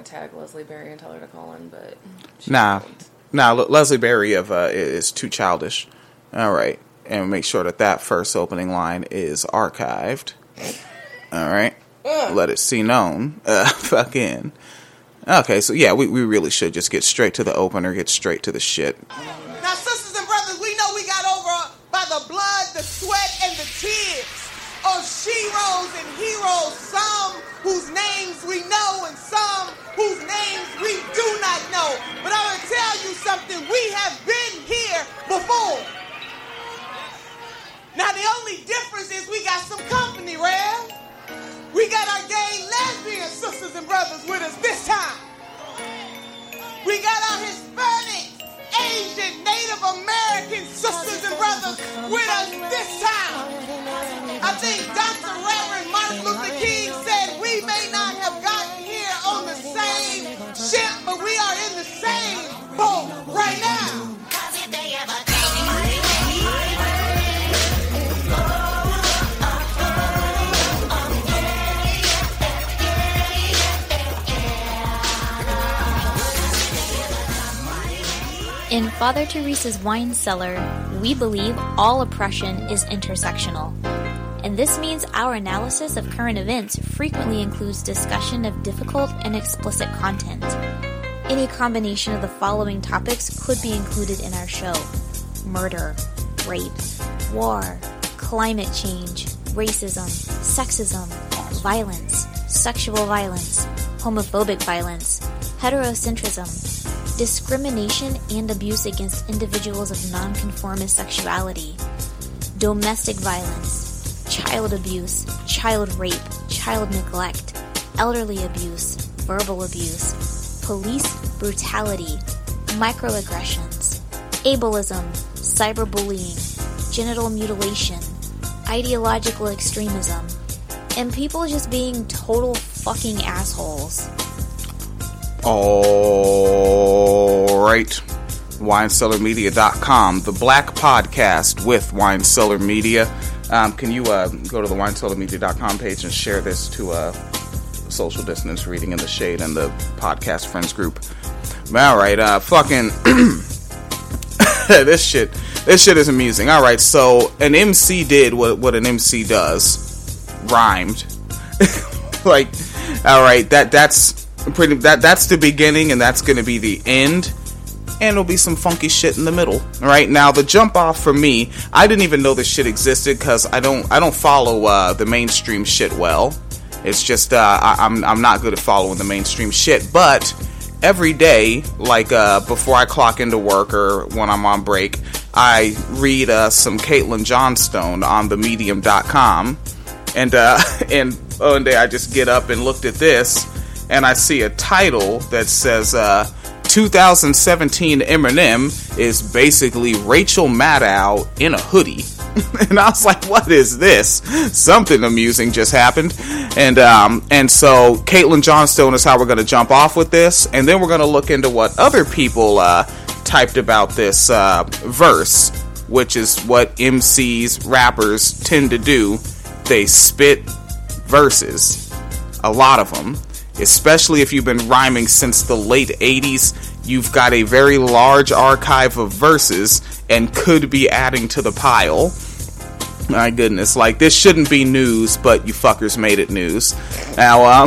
tag Leslie Berry and tell her to call in, but... Nah, Leslie Berry is too childish. All right. And make sure that first opening line is archived. All right. Let it see known. Fucking. Okay, so yeah, we really should just get straight to the opener, get straight to the shit. Now, sisters and brothers, we know we got over by the blood, the sweat, and the tears of sheroes and heroes, some whose names we know and some whose names we do not know. But I'm going to tell you something, we have been here before. Now, the only difference is we got some company, Rev. We got our gay lesbian sisters and brothers with us this time. We got our Hispanic, Asian, Native American sisters and brothers with us this time. I think Dr. Reverend Martin Luther King said we may not have gotten here on the same ship, but we are in the same boat right now. In Father Teresa's Wine Cellar, we believe all oppression is intersectional. And this means our analysis of current events frequently includes discussion of difficult and explicit content. Any combination of the following topics could be included in our show: murder, rape, war, climate change, racism, sexism, violence, sexual violence, homophobic violence, heterocentrism, discrimination and abuse against individuals of nonconformist sexuality, domestic violence, child abuse, child rape, child neglect, elderly abuse, verbal abuse, police brutality, microaggressions, ableism, cyberbullying, genital mutilation, ideological extremism, and people just being total fucking assholes. Alright. WineCellarMedia.com, the black podcast with Wine Cellar Media. Can you go to the WineCellarMedia.com page and share this to Social Distance Reading in the Shade and the podcast friends group? Alright, fucking this shit is amusing. Alright, so an MC did what an MC does. Rhymed. Like, alright, that's the beginning, and that's gonna be the end, and there'll be some funky shit in the middle. Right now, the jump off for me, I didn't even know this shit existed because I don't follow the mainstream shit well. It's just I'm not good at following the mainstream shit. But every day, like before I clock into work or when I'm on break, I read some Caitlin Johnstone on themedium.com, and one day I just get up and looked at this. And I see a title that says, 2017 Eminem is basically Rachel Maddow in a hoodie. And I was like, what is this? Something amusing just happened. And so Caitlin Johnstone is how we're going to jump off with this. And then we're going to look into what other people typed about this verse, which is what MCs, rappers tend to do. They spit verses. A lot of them. Especially if you've been rhyming since the late 80s, you've got a very large archive of verses and could be adding to the pile. My goodness, like, this shouldn't be news, but you fuckers made it news. Now,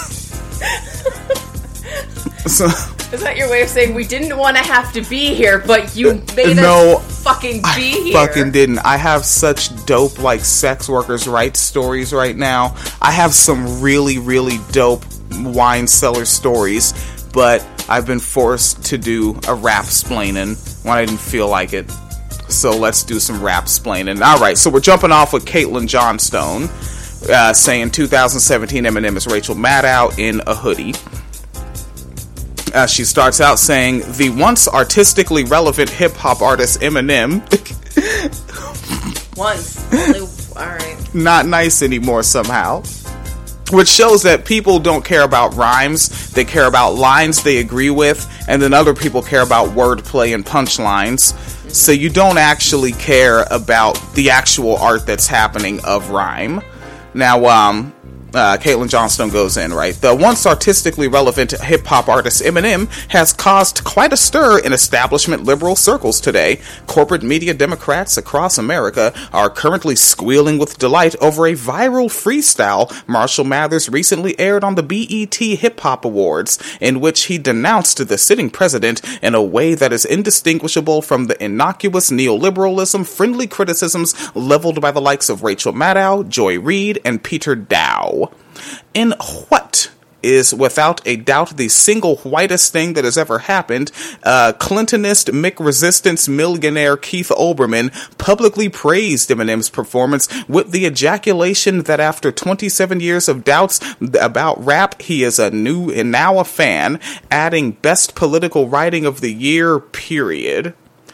so, is that your way of saying we didn't want to have to be here, but you made us fucking be here? I fucking didn't. I have such dope, like, sex workers' rights stories right now. I have some really, really dope wine cellar stories, but I've been forced to do a rap-splaining when I didn't feel like it. So let's do some rap-splaining. Alright, so we're jumping off with Caitlin Johnstone, saying 2017 Eminem is Rachel Maddow in a hoodie. She starts out saying, the once artistically relevant hip-hop artist Eminem once. Alright. Not nice anymore somehow. Which shows that people don't care about rhymes, they care about lines they agree with, and then other people care about wordplay and punchlines. Mm-hmm. So you don't actually care about the actual art that's happening of rhyme. Now, Caitlin Johnstone goes in, right? The once artistically relevant hip-hop artist Eminem has caused quite a stir in establishment liberal circles today. Corporate media Democrats across America are currently squealing with delight over a viral freestyle Marshall Mathers recently aired on the BET Hip Hop Awards, in which he denounced the sitting president in a way that is indistinguishable from the innocuous neoliberalism friendly criticisms leveled by the likes of Rachel Maddow, Joy Reid, and Peter Dow. In what is without a doubt the single whitest thing that has ever happened, Clintonist McResistance millionaire Keith Olbermann publicly praised Eminem's performance with the ejaculation that after 27 years of doubts about rap, he is now a fan, adding best political writing of the year, period.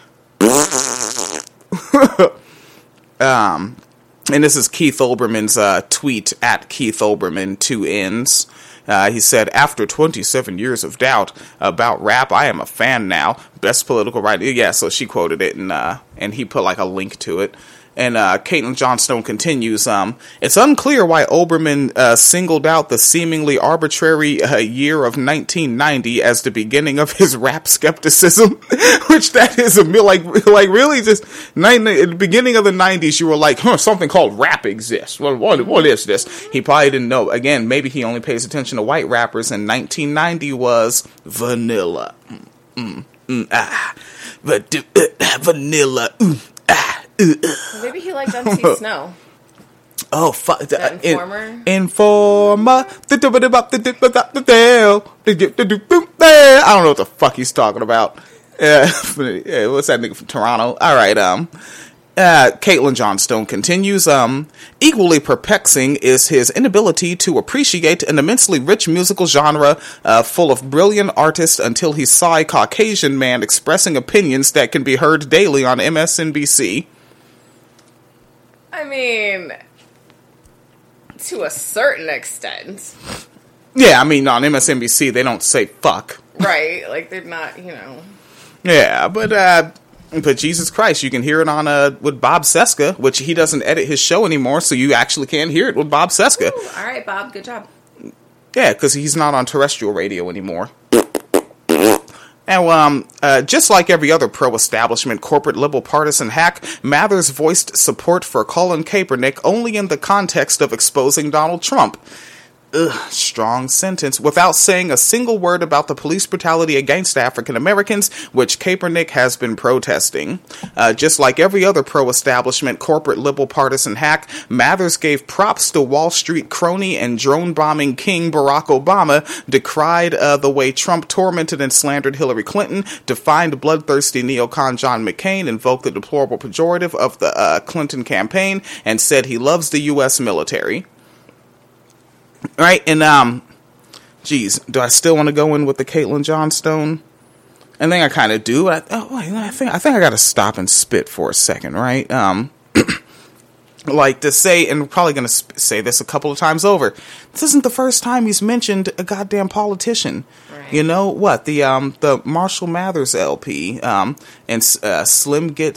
And this is Keith Olbermann's tweet at Keith Olbermann, 2 N's. He said, after 27 years of doubt about rap, I am a fan now. Best political writing. Yeah, so she quoted it, and he put like a link to it. And Caitlin Johnstone continues, it's unclear why Olbermann singled out the seemingly arbitrary year of 1990 as the beginning of his rap skepticism, which that is like really just at the beginning of the 90s you were like, something called rap exists. What is this? He probably didn't know. Again, maybe he only pays attention to white rappers, and 1990 was vanilla. Vanilla. Maybe he liked MC Snow. Oh, fuck. Informer? Informer. I don't know what the fuck he's talking about. What's that nigga from Toronto? Alright, Caitlin Johnstone continues, equally perplexing is his inability to appreciate an immensely rich musical genre full of brilliant artists until he saw a Caucasian man expressing opinions that can be heard daily on MSNBC. I mean, to a certain extent. Yeah, I mean, on MSNBC, they don't say fuck. Right, like, they're not, Yeah, but Jesus Christ, you can hear it on, with Bob Cesca, which he doesn't edit his show anymore, so you actually can hear it with Bob Cesca. Ooh, all right, Bob, good job. Yeah, because he's not on terrestrial radio anymore. And just like every other pro-establishment corporate liberal partisan hack, Mathers voiced support for Colin Kaepernick only in the context of exposing Donald Trump. Strong sentence, without saying a single word about the police brutality against African Americans, which Kaepernick has been protesting. Just like every other pro-establishment corporate liberal partisan hack, Mathers gave props to Wall Street crony and drone-bombing king Barack Obama, decried the way Trump tormented and slandered Hillary Clinton, defined bloodthirsty neocon John McCain, invoked the deplorable pejorative of the Clinton campaign, and said he loves the U.S. military. Right, and, geez, do I still want to go in with the Caitlin Johnstone? I think I kind of do. I think I gotta stop and spit for a second, right? Like to say, and we're probably gonna say this a couple of times over, this isn't the first time he's mentioned a goddamn politician. Right. You know what? The Marshall Mathers LP, and Slim gets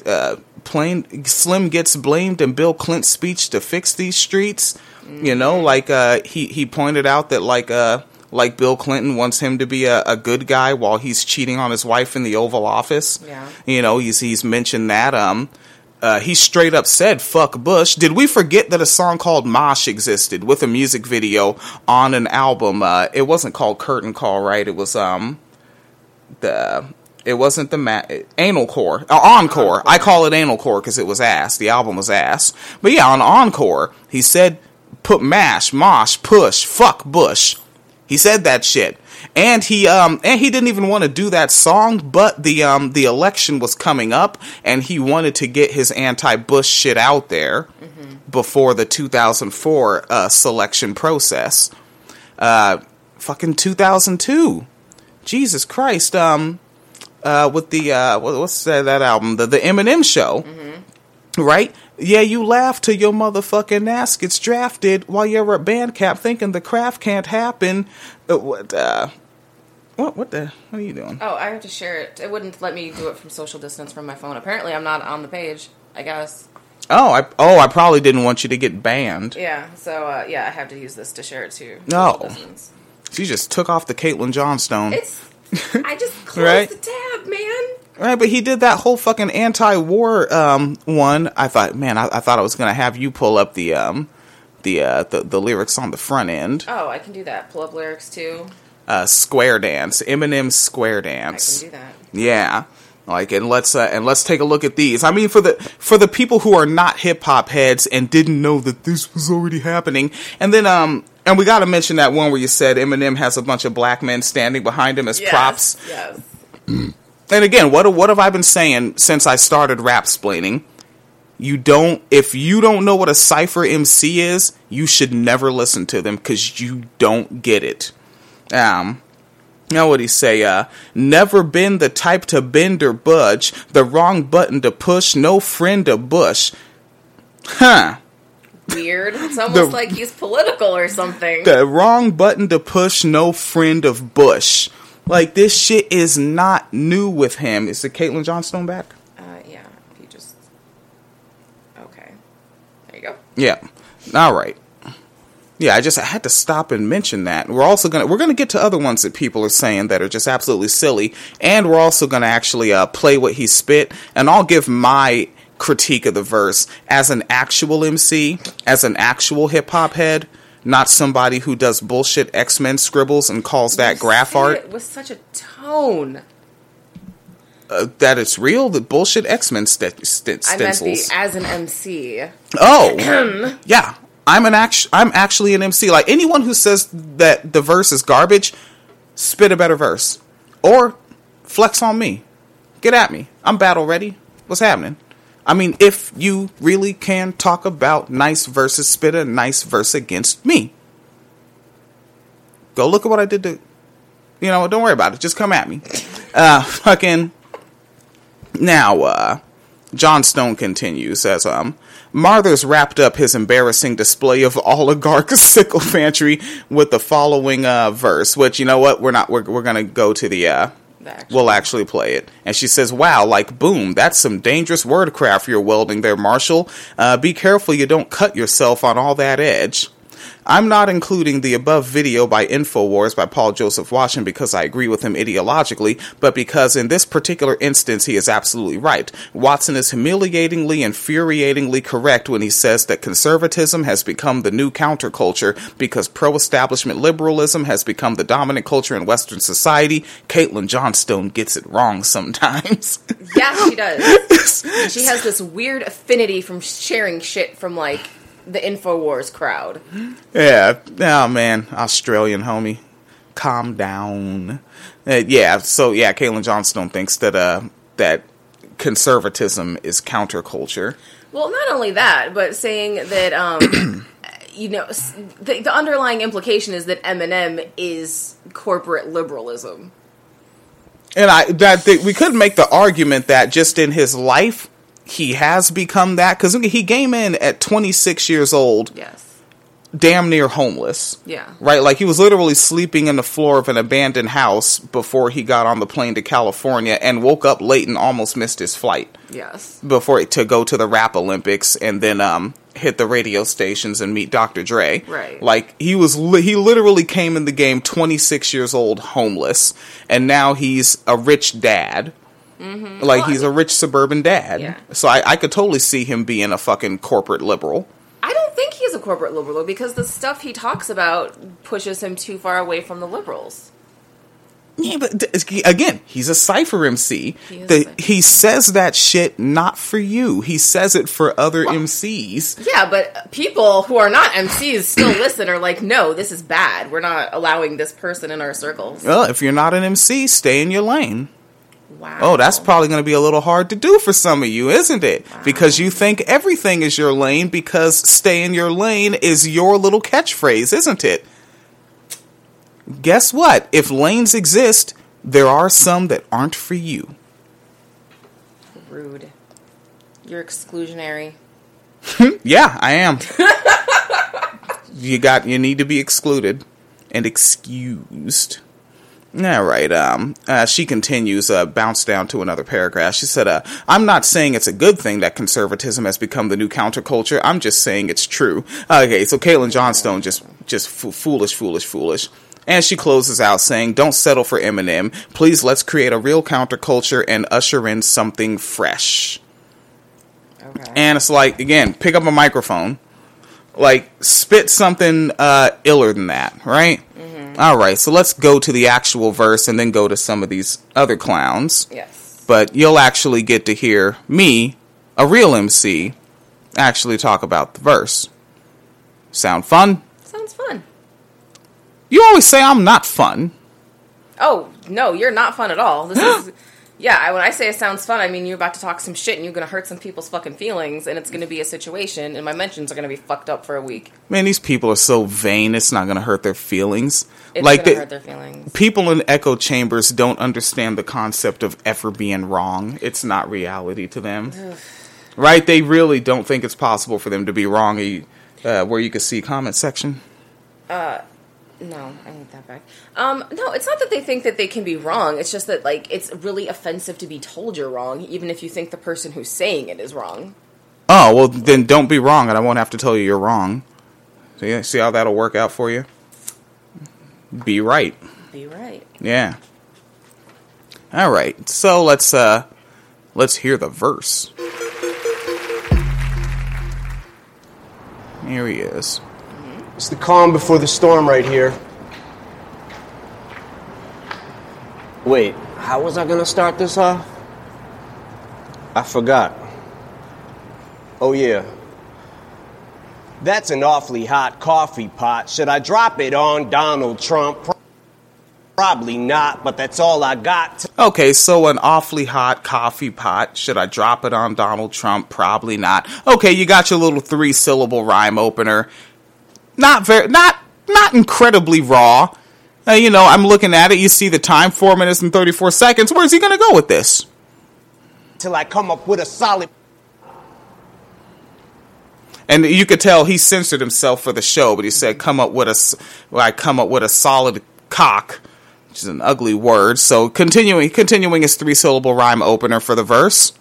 blamed in Bill Clinton's speech to fix these streets. You know, like, he pointed out that, like Bill Clinton wants him to be a good guy while he's cheating on his wife in the Oval Office. Yeah. You know, he's mentioned that, he straight up said, fuck Bush. Did we forget that a song called Mosh existed with a music video on an album? It wasn't called Curtain Call, right? It was, it wasn't the Analcore. Encore. I call it Analcore because it was ass. The album was ass. But yeah, on Encore, he said, put mosh, push, fuck Bush. He said that shit. And he didn't even want to do that song, but the election was coming up, and he wanted to get his anti-Bush shit out there before the 2004 selection process. Fucking 2002. Jesus Christ. With the what's that album? The Eminem Show. Right? Yeah, you laugh till your motherfucking ass gets drafted while you're at band camp thinking the craft can't happen. What are you doing? Oh, I have to share it. It wouldn't let me do it from social distance from my phone. Apparently, I'm not on the page, I guess. I probably didn't want you to get banned. Yeah, so, I have to use this to share it too. No. She just took off the Caitlin Johnstone. I just closed the tab, man. Right, but he did that whole fucking anti-war one. I thought, man, I thought I was going to have you pull up the lyrics on the front end. Oh, I can do that. Pull up lyrics too. Square Dance. Eminem's Square Dance. I can do that. Yeah. Like, and let's take a look at these. I mean, for the people who are not hip hop heads and didn't know that this was already happening, and then and we got to mention that one where you said Eminem has a bunch of black men standing behind him as props. Yes. And again, what have I been saying since I started rap-splaining? If you don't know what a cypher MC is, you should never listen to them because you don't get it. Now what'd he say? Never been the type to bend or budge, the wrong button to push, no friend to Bush. Huh. Weird. It's almost like he's political or something. The wrong button to push, no friend of Bush. Like, this shit is not new with him. Is the Caitlin Johnstone back? Yeah. If you just... Okay. There you go. Yeah. All right. Yeah, I had to stop and mention that. We're gonna get to other ones that people are saying that are just absolutely silly, and we're also gonna actually play what he spit, and I'll give my critique of the verse as an actual MC, as an actual hip hop head. Not somebody who does bullshit X-Men scribbles and calls that graph art. It with such a tone. That it's real? The bullshit X-Men stencils. I meant as an MC. Oh! Yeah. I'm actually an MC. Like, anyone who says that the verse is garbage, spit a better verse. Or flex on me. Get at me. I'm battle ready. What's happening? I mean, if you really can talk about nice verses, spit a nice verse against me. Go look at what I did to... don't worry about it. Just come at me. Now, Johnstone continues as, Marthers wrapped up his embarrassing display of oligarch sycophantry with the following verse, which, you know what? We're going to go to the... We'll actually play it. And she says, wow, like, boom, that's some dangerous wordcraft you're welding there, Marshall. Be careful you don't cut yourself on all that edge. I'm not including the above video by InfoWars by Paul Joseph Watson because I agree with him ideologically, but because in this particular instance he is absolutely right. Watson is humiliatingly, infuriatingly correct when he says that conservatism has become the new counterculture because pro-establishment liberalism has become the dominant culture in Western society. Caitlin Johnstone gets it wrong sometimes. Yeah, she does. She has this weird affinity from sharing shit from, like, the InfoWars crowd. Yeah. Oh, man. Australian homie. Calm down. Caitlin Johnstone thinks that that conservatism is counterculture. Well, not only that, but saying that, the underlying implication is that Eminem is corporate liberalism. And we could make the argument that just in his life, he has become that, because he came in at 26 years old. Yes. Damn near homeless. Yeah. Right? Like, he was literally sleeping in the floor of an abandoned house before he got on the plane to California and woke up late and almost missed his flight. Yes. To go to the Rap Olympics and then hit the radio stations and meet Dr. Dre. Right. Like, he literally came in the game 26 years old, homeless, and now he's a rich dad. Mm-hmm. Like, he's a rich suburban dad. Yeah. So I could totally see him being a fucking corporate liberal. I don't think he's a corporate liberal, because the stuff he talks about pushes him too far away from the liberals. Yeah, but again, he's a cypher MC. He says that shit not for you. He says it for other MCs. Yeah, but people who are not MCs still listen, are like, no, this is bad. We're not allowing this person in our circles. Well, if you're not an MC, stay in your lane. Wow. Oh, that's probably going to be a little hard to do for some of you, isn't it? Wow. Because you think everything is your lane, because stay in your lane is your little catchphrase, isn't it? Guess what? If lanes exist, there are some that aren't for you. Rude. You're exclusionary. Yeah, I am. You need to be excluded and excused. All right. She continues, bounce down to another paragraph. She said, I'm not saying it's a good thing that conservatism has become the new counterculture. I'm just saying it's true. Okay, so Caitlin Johnstone just foolish. And she closes out saying, don't settle for Eminem. Please, let's create a real counterculture and usher in something fresh. Okay. And it's like, again, pick up a microphone. Like, spit something iller than that, right? Mm-hmm. All right, so let's go to the actual verse and then go to some of these other clowns. Yes. But you'll actually get to hear me, a real MC, actually talk about the verse. Sound fun? Sounds fun. You always say I'm not fun. Oh, no, you're not fun at all. This is... Yeah, when I say it sounds fun, I mean you're about to talk some shit and you're going to hurt some people's fucking feelings, and it's going to be a situation, and my mentions are going to be fucked up for a week. Man, these people are so vain, it's not going to hurt their feelings. It's like going to hurt their feelings. People in echo chambers don't understand the concept of ever being wrong. It's not reality to them. Right? They really don't think it's possible for them to be wrong. Where you can see comment section? No, I need that back. No, it's not that they think that they can be wrong. It's just that, like, it's really offensive to be told you're wrong, even if you think the person who's saying it is wrong. Oh, well, then don't be wrong, and I won't have to tell you you're wrong. See how that'll work out for you? Be right. Be right. Yeah. All right, so let's hear the verse. Here he is. It's the calm before the storm right here. Wait, how was I gonna start this off? I forgot. Oh yeah. That's an awfully hot coffee pot. Should I drop it on Donald Trump? Probably not, but that's all I got. Okay, so an awfully hot coffee pot. Should I drop it on Donald Trump? Probably not. Okay, you got your little 3-syllable rhyme opener. Not incredibly raw. I'm looking at it. You see the time, 4 minutes and 34 seconds. Where's he going to go with this? Till I come up with a solid... And you could tell he censored himself for the show, but he said, come up with a solid cock, which is an ugly word. So continuing his 3-syllable rhyme opener for the verse.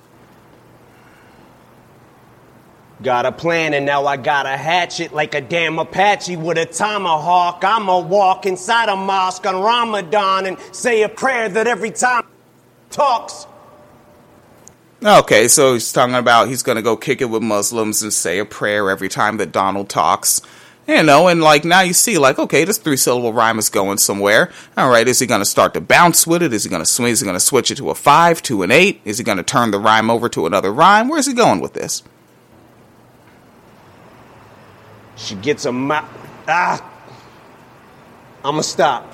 Got a plan and now I got a hatchet like a damn Apache with a tomahawk. I'ma walk inside a mosque on Ramadan and say a prayer that every time talks. Okay, so he's talking about he's going to go kick it with Muslims and say a prayer every time that Donald talks. And like now you see, like, okay, this 3-syllable rhyme is going somewhere. All right, is he going to start to bounce with it? Is he going to swing? Is he going to switch it to a 5, to an 8? Is he going to turn the rhyme over to another rhyme? Where's he going with this? She gets I'ma stop.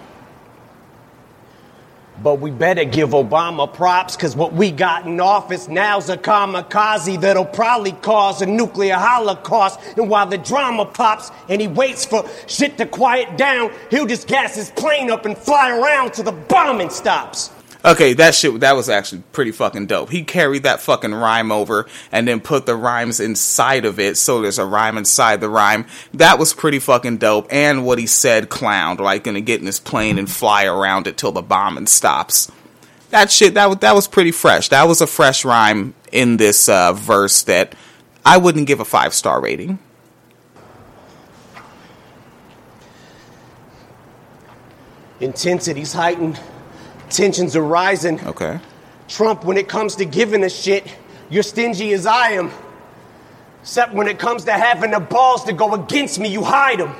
But we better give Obama props, because what we got in office now's a kamikaze that'll probably cause a nuclear holocaust. And while the drama pops and he waits for shit to quiet down, he'll just gas his plane up and fly around till the bombing stops. Okay, that was actually pretty fucking dope. He carried that fucking rhyme over and then put the rhymes inside of it, so there's a rhyme inside the rhyme. That was pretty fucking dope. And what he said, clowned, like gonna get in his plane and fly around it till the bombing stops. That shit, that was pretty fresh. That was a fresh rhyme in this verse that I wouldn't give a 5-star rating. Intensity's heightened. Tensions are rising. Okay. Trump, when it comes to giving a shit, you're stingy as I am. Except when it comes to having the balls to go against me, you hide them.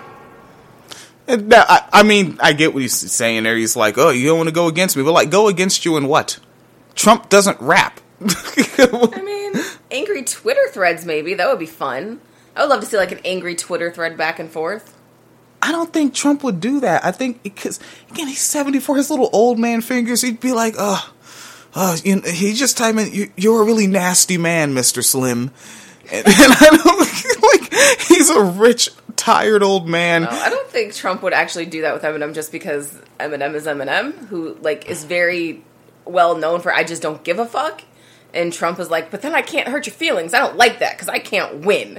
I get what he's saying there. He's like, oh, you don't want to go against me. But, like, go against you in what? Trump doesn't rap. I mean, angry Twitter threads, maybe. That would be fun. I would love to see, like, an angry Twitter thread back and forth. I don't think Trump would do that. I think because, again, he's 74. His little old man fingers, he'd be like, he just type in, you're a really nasty man, Mr. Slim. And I don't, like, he's a rich, tired old man. No, I don't think Trump would actually do that with Eminem just because Eminem is Eminem, who, like, is very well known for I just don't give a fuck. And Trump is like, but then I can't hurt your feelings. I don't like that because I can't win.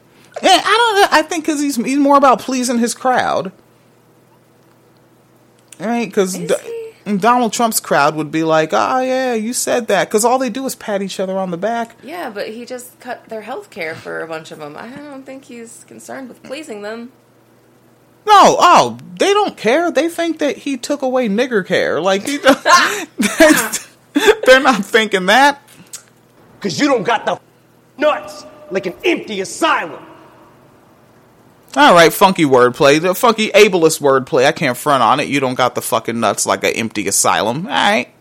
Yeah, I think because he's more about pleasing his crowd. Right? Because Donald Trump's crowd would be like, oh, yeah, you said that. Because all they do is pat each other on the back. Yeah, but he just cut their health care for a bunch of them. I don't think he's concerned with pleasing them. No, they don't care. They think that he took away nigger care. Like, they're not thinking that. Because you don't got the nuts like an empty asylum. All right, funky wordplay. The funky ableist wordplay. I can't front on it. You don't got the fucking nuts like an empty asylum. All right.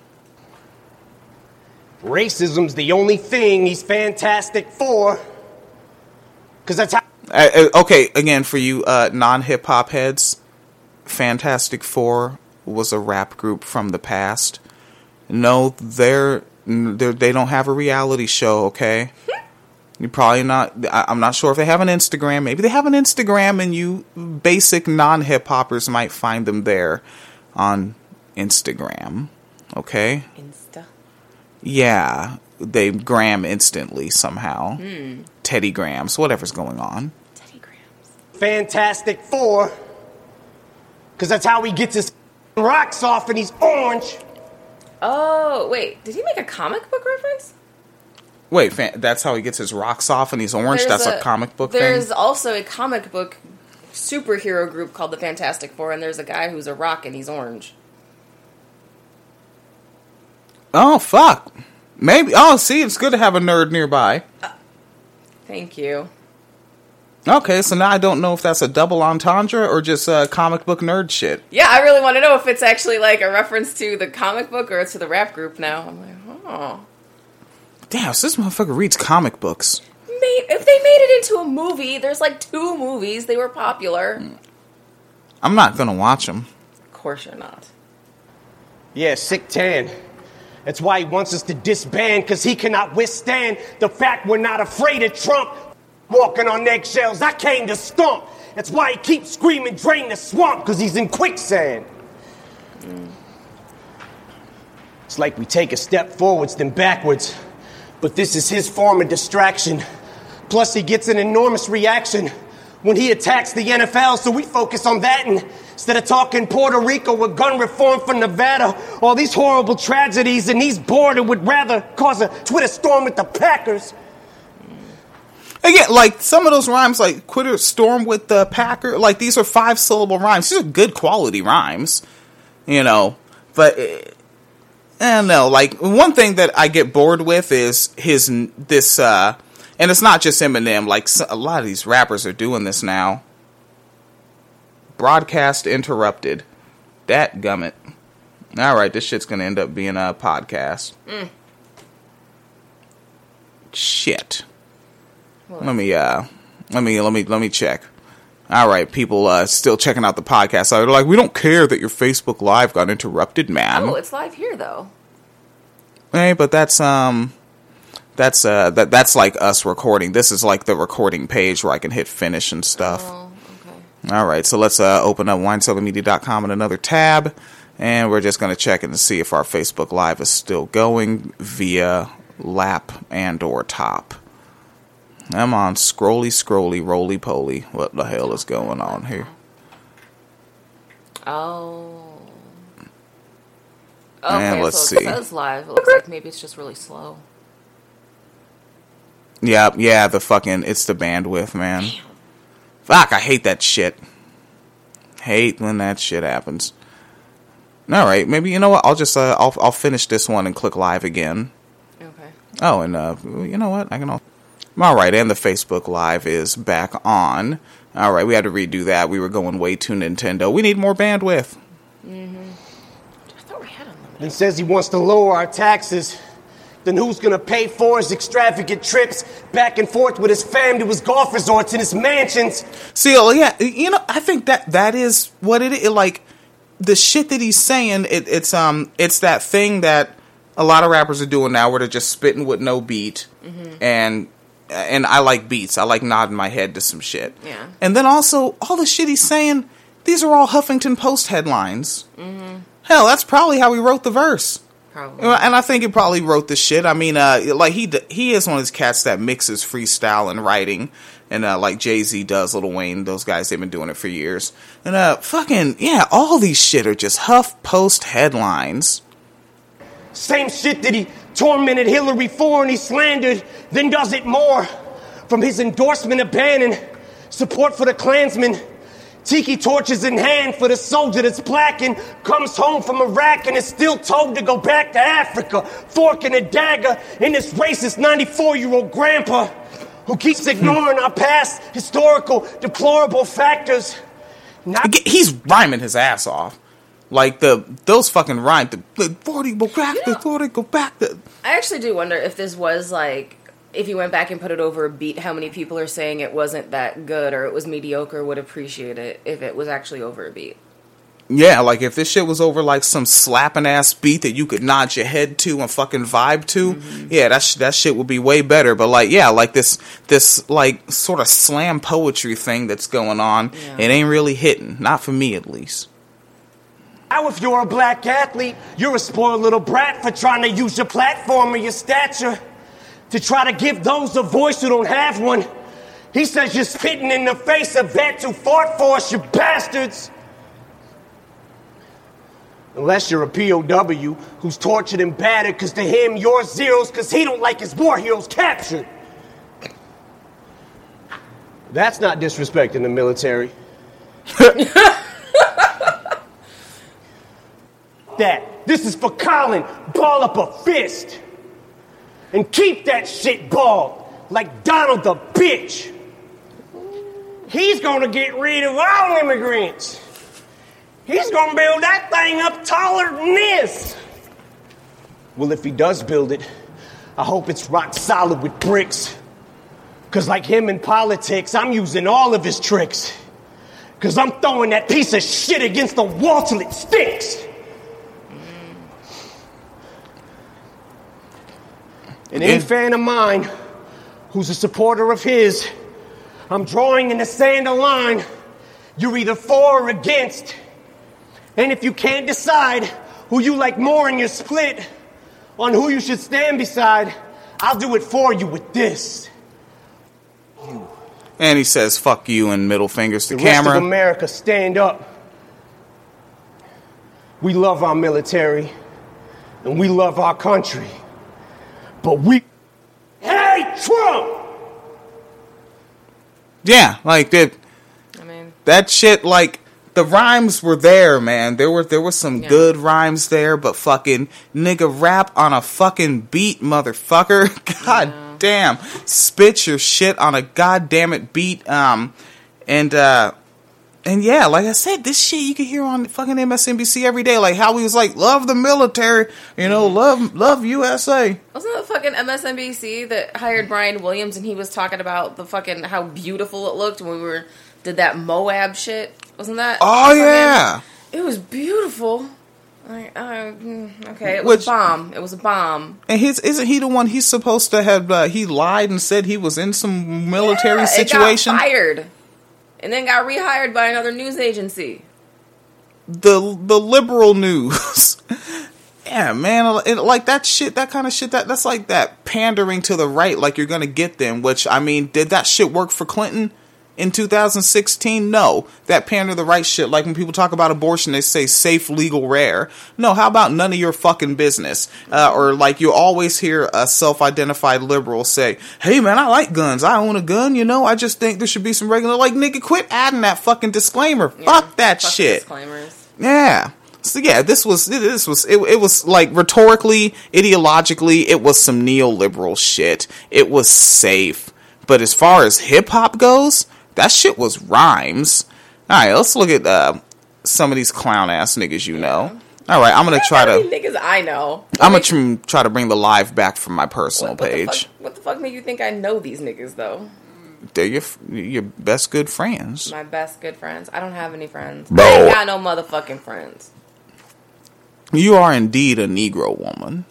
Racism's the only thing he's fantastic for. Because that's how... Okay, again, for you non-hip-hop heads, Fantastic Four was a rap group from the past. No, they don't have a reality show, okay? You're probably not... I'm not sure if they have an Instagram. Maybe they have an Instagram, and you basic non-hip-hoppers might find them there on Instagram, okay? Insta? Yeah, they gram instantly somehow. Teddy Grams, whatever's going on. Teddy Grams. Fantastic Four. Because that's how he gets his rocks off and he's orange. Oh, wait. Did he make a comic book reference? Wait, that's how he gets his rocks off and he's orange? That's a comic book thing? There's also a comic book superhero group called the Fantastic Four, and there's a guy who's a rock and he's orange. Oh, fuck. Maybe. Oh, see, it's good to have a nerd nearby. Thank you. Okay, so now I don't know if that's a double entendre or just comic book nerd shit. Yeah, I really want to know if it's actually like a reference to the comic book or to the rap group now. I'm like, oh. Damn, so this motherfucker reads comic books. If they made it into a movie, there's like 2 movies. They were popular. I'm not gonna watch them. Of course you're not. Yeah, sick tan. That's why he wants us to disband, because he cannot withstand the fact we're not afraid of Trump walking on eggshells. I came to stomp. That's why he keeps screaming, drain the swamp, because he's in quicksand. It's like we take a step forwards, then backwards. But this is his form of distraction. Plus, he gets an enormous reaction when he attacks the NFL, so we focus on that instead of talking Puerto Rico with gun reform for Nevada, all these horrible tragedies, and he's bored and would rather cause a Twitter storm with the Packers. Again, like, some of those rhymes, like, Twitter storm with the Packer, like, these are 5-syllable rhymes. These are good quality rhymes, you know, but... I don't know, like, one thing that I get bored with is and it's not just Eminem, like, a lot of these rappers are doing this now. Broadcast interrupted. Dadgummit. Alright, this shit's gonna end up being a podcast. Shit. Well, let me check. Alright, people still checking out the podcast. So they're like, we don't care that your Facebook Live got interrupted, man. Oh, it's live here, though. Hey, but that's like us recording. This is like the recording page where I can hit finish and stuff. Oh, okay. Alright, so let's open up WineCellarMedia.com in another tab. And we're just going to check in to see if our Facebook Live is still going via lap and or top. I'm on scrolly, roly-poly. What the hell is going on here? Oh. And Okay, let's so it see. says live. It looks like maybe it's just really slow. Yeah, it's the bandwidth, man. Damn. Fuck, I hate that shit. Hate when that shit happens. Alright, maybe, you know what, I'll just, I'll finish this one and click live again. Okay. Oh, and, you know what, I can... Alright, and the Facebook Live is back on. Alright, we had to redo that. We were going way too Nintendo. We need more bandwidth. Mm-hmm. I thought we had unlimited. And says he wants to lower our taxes. Then who's gonna pay for his extravagant trips back and forth with his fam to his golf resorts and his mansions? See, yeah, you know, I think that is what it is. Like, the shit that he's saying, it's that thing that a lot of rappers are doing now where they're just spitting with no beat. Mm-hmm. And I like beats. I like nodding my head to some shit. Yeah. And then also, all the shit he's saying, these are all Huffington Post headlines. Mm-hmm. Hell, that's probably how he wrote the verse. Probably. And I think he probably wrote the shit. I mean, like he is one of those cats that mixes freestyle and writing, and like Jay-Z does, Lil Wayne, those guys, they've been doing it for years. And fucking yeah, all these shit are just HuffPost headlines. Same shit that he tormented Hillary for and he slandered, then does it more. From his endorsement of banning support for the Klansmen, tiki torches in hand for the soldier that's black and comes home from Iraq and is still told to go back to Africa, fork and a dagger in this racist 94-year-old grandpa who keeps ignoring our past historical deplorable factors. He's rhyming his ass off. Like those fucking rhymes. The 40 go back, the 40 go back. I actually do wonder if this was like, if you went back and put it over a beat, how many people are saying it wasn't that good or it was mediocre would appreciate it if it was actually over a beat. Yeah, like if this shit was over like some slapping ass beat that you could nod your head to and fucking vibe to, yeah, that shit would be way better. But like, yeah, like this like sort of slam poetry thing that's going on, it ain't really hitting. Not for me, at least. Now if you're a black athlete, you're a spoiled little brat for trying to use your platform or your stature to try to give those a voice who don't have one. He says you're spitting in the face of vets who fought for us, you bastards. Unless you're a POW who's tortured and battered because to him you're zeros because he don't like his war heroes captured. That's not disrespecting the military. This is for Colin. Ball up a fist. And keep that shit balled like Donald the bitch. He's gonna get rid of all immigrants. He's gonna build that thing up taller than this. Well, if he does build it, I hope it's rock solid with bricks. Cause like him in politics, I'm using all of his tricks. Cause I'm throwing that piece of shit against the wall till it sticks. And any fan of mine who's a supporter of his, I'm drawing in the sand a line. You're either for or against. And if you can't decide who you like more in your split on who you should stand beside, I'll do it for you with this. And he says, fuck you, and middle fingers to the camera. Rest of America, stand up. We love our military, and we love our country. But we hate Trump! Yeah, like that shit, like, the rhymes were there, man. There were some good rhymes there, but fucking nigga rap on a fucking beat, motherfucker. God damn. Spit your shit on a goddamn it beat. And yeah, like I said, this shit you can hear on fucking MSNBC every day. Like how he was like, love the military, love USA. Wasn't it fucking MSNBC that hired Brian Williams and he was talking about the fucking how beautiful it looked when we did that Moab shit? Wasn't that? Oh yeah, it was beautiful. Okay, it was a bomb. It was a bomb. And isn't he the one he's supposed to have? He lied and said he was in some military situation. Got fired, and then got rehired by another news agency. The liberal news. Yeah, man, like that shit, that kind of shit, that's like that pandering to the right, like you're gonna get them. Which I mean, did that shit work for Clinton? In 2016, no. That pander the right shit. Like when people talk about abortion, they say safe, legal, rare. No, how about none of your fucking business? Or like you always hear a self-identified liberal say, hey man, I like guns. I own a gun, I just think there should be some regular, like nigga, quit adding that fucking disclaimer. Yeah, fuck that shit. Disclaimers. Yeah. So yeah, it was like rhetorically, ideologically, it was some neoliberal shit. It was safe. But as far as hip hop goes, that shit was rhymes. Alright, let's look at some of these clown ass niggas Alright, I'm gonna try to niggas I know. I'm gonna try to bring the live back from my personal page. What the fuck make you think I know these niggas though? They're your best good friends. My best good friends. I don't have any friends. Bro. I ain't got no motherfucking friends. You are indeed a Negro woman.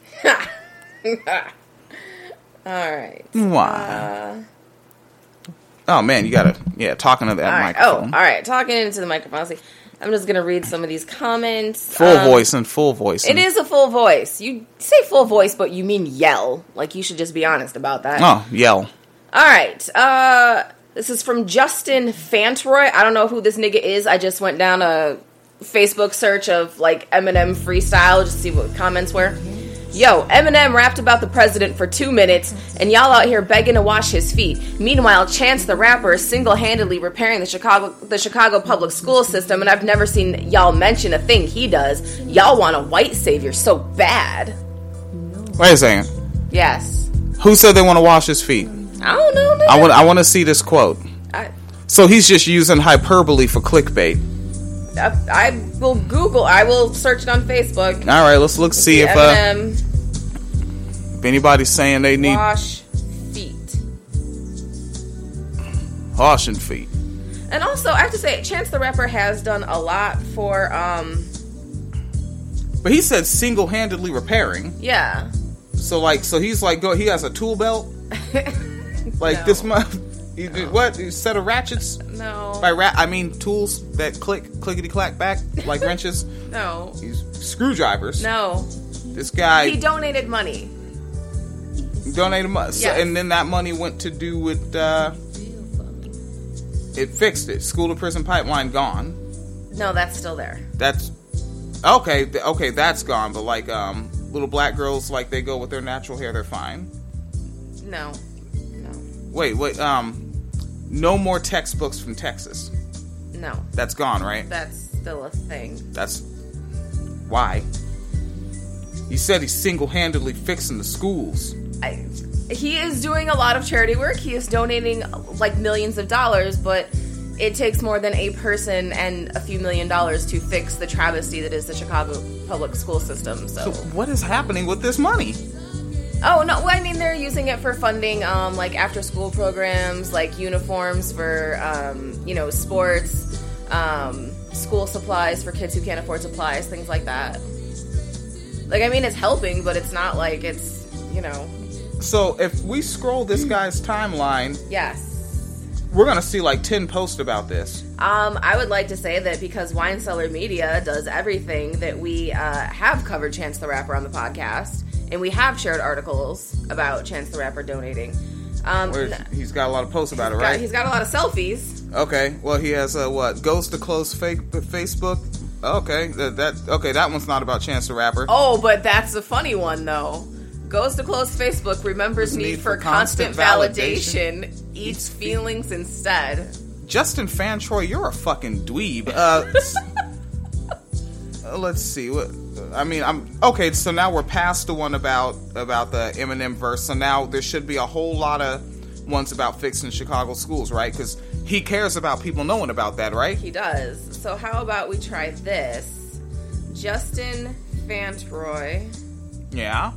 Alright. Why? Oh man, you gotta talking to that microphone. Oh, alright, talking into the microphone. I'm just gonna read some of these comments. Full voice and full voice. It is a full voice. You say full voice, but you mean yell. Like, you should just be honest about that. Oh, yell. All right. This is from Justin Fantroy. I don't know who this nigga is. I just went down a Facebook search of, like, Eminem freestyle just to see what comments were. Yo, Eminem rapped about the president for 2 minutes, and y'all out here begging to wash his feet. Meanwhile, Chance the Rapper is single-handedly repairing the Chicago public school system, and I've never seen y'all mention a thing he does. Y'all want a white savior so bad. Wait a second. Yes. Who said they want to wash his feet? I don't know, nigga. I want to see this quote. So he's just using hyperbole for clickbait. I will Google. I will search it on Facebook. All right, let's see if anybody's saying they need wash feet. Washing feet. And also, I have to say, Chance the Rapper has done a lot for. But he said single-handedly repairing. Yeah. So he's like, he has a tool belt. Like, no. This month. You did what? You set of ratchets? No. By I mean tools that clickety clack back like wrenches? No. Screwdrivers? No. This guy. He donated money. Donated money. Yes. So, and then that money went to do with. It fixed it. School to prison pipeline gone. No, that's still there. That's okay. Okay, that's gone. But like little black girls, like they go with their natural hair, they're fine. No. Wait. No more textbooks from Texas. No. That's gone, right? That's still a thing. That's... Why? You said he's single-handedly fixing the schools. He is doing a lot of charity work. He is donating, like, millions of dollars, but it takes more than a person and a few $1 million to fix the travesty that is the Chicago public school system, so what is happening with this money? Oh, no, well, I mean, they're using it for funding, like, after-school programs, like uniforms for, sports, school supplies for kids who can't afford supplies, things like that. Like, I mean, it's helping, but it's not like it's, So, if we scroll this guy's timeline... Yes. We're going to see, like, 10 posts about this. I would like to say that because Wine Cellar Media does everything, that we have covered Chance the Rapper on the podcast. And we have shared articles about Chance the Rapper donating. He's got a lot of posts about it, right? He's got a lot of selfies. Okay, well, he has goes to close Facebook. Okay, that one's not about Chance the Rapper. Oh, but that's a funny one though. Goes to close Facebook. Remembers need for constant validation. Eats feelings instead. Justin Fantroy, you're a fucking dweeb. Let's see what. I mean, okay. So now we're past the one about the Eminem verse. So now there should be a whole lot of ones about fixing Chicago schools, right? Because he cares about people knowing about that, right? He does. So how about we try this? Justin Fantroy. Yeah.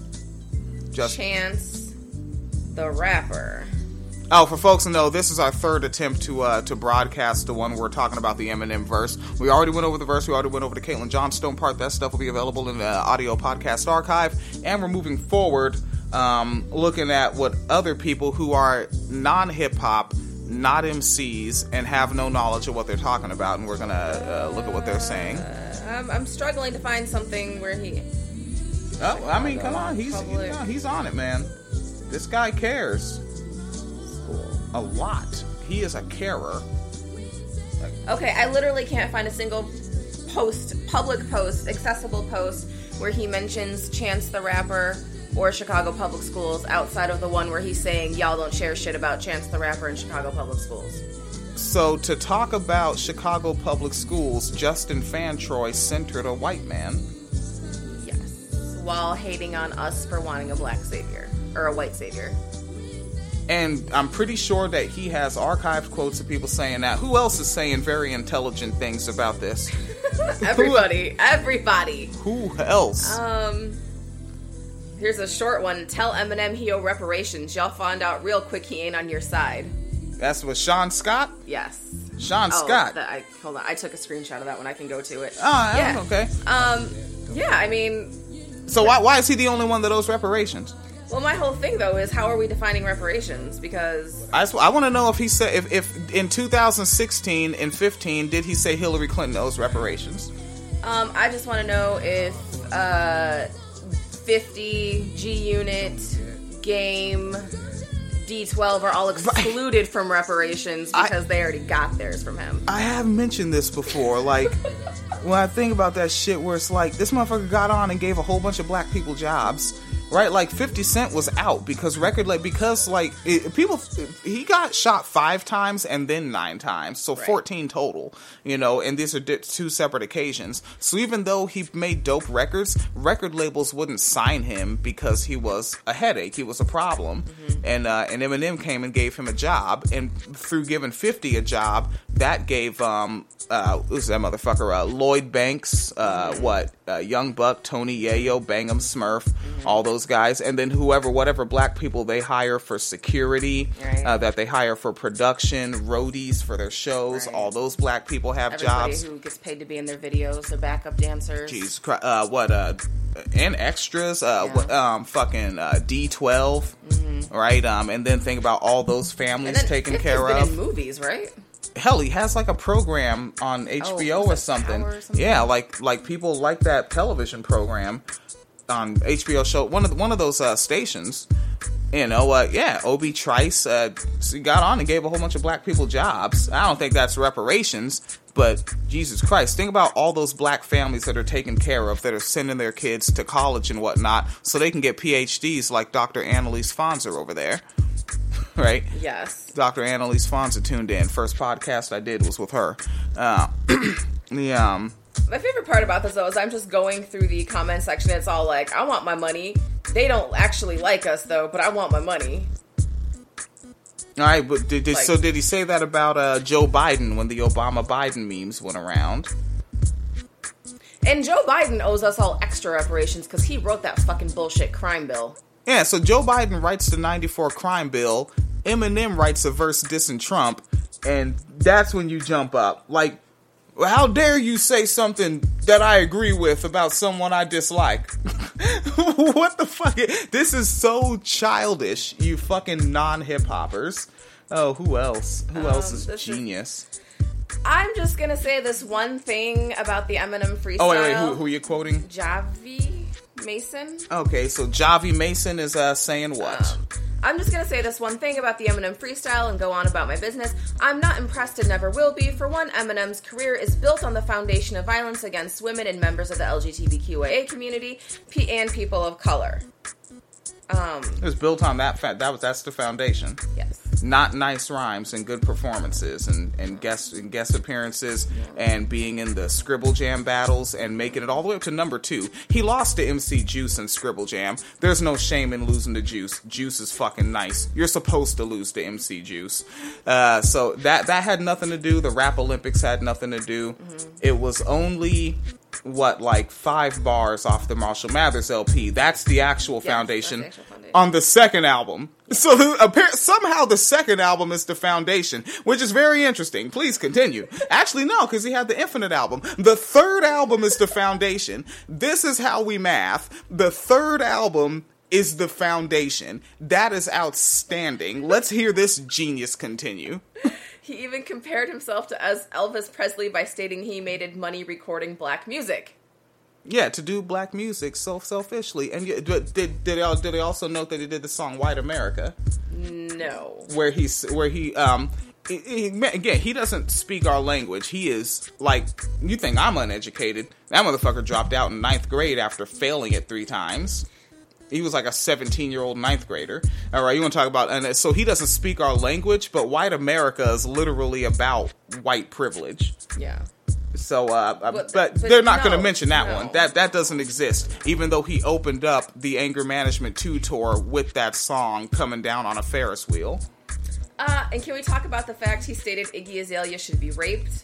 Chance the Rapper. Oh, for folks to know, this is our third attempt to broadcast the one we're talking about, the Eminem verse. We already went over the verse. We already went over the Caitlin Johnstone part. That stuff will be available in the audio podcast archive. And we're moving forward, looking at what other people who are non-hip-hop, not MCs, and have no knowledge of what they're talking about. And we're going to look at what they're saying. I'm struggling to find something where he... Oh, I mean, come on. He's on it, man. This guy cares. A lot. He is a carer. Okay, I literally can't find a single public post, accessible post, where he mentions Chance the Rapper or Chicago Public Schools outside of the one where he's saying, y'all don't share shit about Chance the Rapper and Chicago Public Schools. So, to talk about Chicago Public Schools, Justin Fantroy centered a white man. Yes. While hating on us for wanting a black savior. Or a white savior. And I'm pretty sure that he has archived quotes of people saying that. Who else is saying very intelligent things about this? Everybody. Who else? Here's a short one. Tell Eminem he owe reparations. Y'all found out real quick he ain't on your side. That's with Sean Scott? Yes. Scott. Hold on. I took a screenshot of that one. I can go to it. Oh, yeah. Okay. Yeah, I mean... So why is he the only one that owes reparations? Well, my whole thing though is how are we defining reparations? Because I want to know if he said if in 2016 and 15 did he say Hillary Clinton owes reparations? I just want to know if 50 G Unit, Game, D12 are all excluded from reparations because they already got theirs from him. I have mentioned this before, like. When I think about that shit where it's like, this motherfucker got on and gave a whole bunch of black people jobs, right? Like, 50 Cent was out because he got shot 5 times and then 9 times, so 14 total, and these are 2 separate occasions. So even though he made dope records, record labels wouldn't sign him because he was a headache, he was a problem, and Eminem came and gave him a job, and through giving 50 a job, that gave, who's that motherfucker, Lloyd Banks, Young Buck, Tony Yayo, Bang'em Smurf, all those guys, and then whatever black people they hire for security, that they hire for production, roadies for their shows, all those black people have Everybody jobs. Who gets paid to be in their videos, the backup dancers. Jesus Christ, and extras, fucking D12, right? And then think about all those families taken care of. In movies, right? Hell, he has like a program on HBO or something. Yeah, like people like that television program on HBO show. One of those stations. Obi Trice got on and gave a whole bunch of black people jobs. I don't think that's reparations, but Jesus Christ, think about all those black families that are taken care of, that are sending their kids to college and whatnot, so they can get PhDs like Dr. Annalise Fonser over there. Right? Yes. Dr. Annalise Fonser tuned in. First podcast I did was with her. My favorite part about this, though, is I'm just going through the comment section. It's all like, I want my money. They don't actually like us, though, but I want my money. All right, but did he say that about Joe Biden when the Obama-Biden memes went around? And Joe Biden owes us all extra reparations because he wrote that fucking bullshit crime bill. Yeah, so Joe Biden writes the 94 crime bill, Eminem writes a verse dissing Trump, and that's when you jump up. Like, how dare you say something that I agree with about someone I dislike? What the fuck? This is so childish, you fucking non-hip-hoppers. Oh, who else? Who else is genius? I'm just gonna say this one thing about the Eminem freestyle. Oh, wait, who are you quoting? Javi Mason. Okay, so Javi Mason is saying what? I'm just going to say this one thing about the Eminem freestyle and go on about my business. I'm not impressed and never will be. For one, Eminem's career is built on the foundation of violence against women and members of the LGBTQIA community and people of color. It was built on that's the foundation. Yes. Not nice rhymes and good performances and guest appearances and being in the Scribble Jam battles and making it all the way up to number 2. He lost to MC Juice in Scribble Jam. There's no shame in losing to Juice. Juice is fucking nice. You're supposed to lose to MC Juice. So that had nothing to do. The Rap Olympics had nothing to do. It was only 5 bars off the Marshall Mathers LP. That's the actual foundation on the second album. So somehow the second album is the foundation, which is very interesting. Please continue. Actually, no, because he had the Infinite album. The third album is the foundation. This is how we math. The third album is the foundation. That is outstanding. Let's hear this genius continue. He even compared himself to Elvis Presley by stating he made money recording black music. Yeah, to do black music so selfishly. And did they also note that he did the song "White America"? No. Where he doesn't speak our language. He is like, you think I'm uneducated? That motherfucker dropped out in 9th grade after failing it 3 times. He was like a 17-year-old 9th grader. All right, you want to talk about... And so he doesn't speak our language, but white America is literally about white privilege. Yeah. So, but they're not going to mention that one. That doesn't exist. Even though he opened up the Anger Management 2 tour with that song coming down on a Ferris wheel. And can we talk about the fact he stated Iggy Azalea should be raped?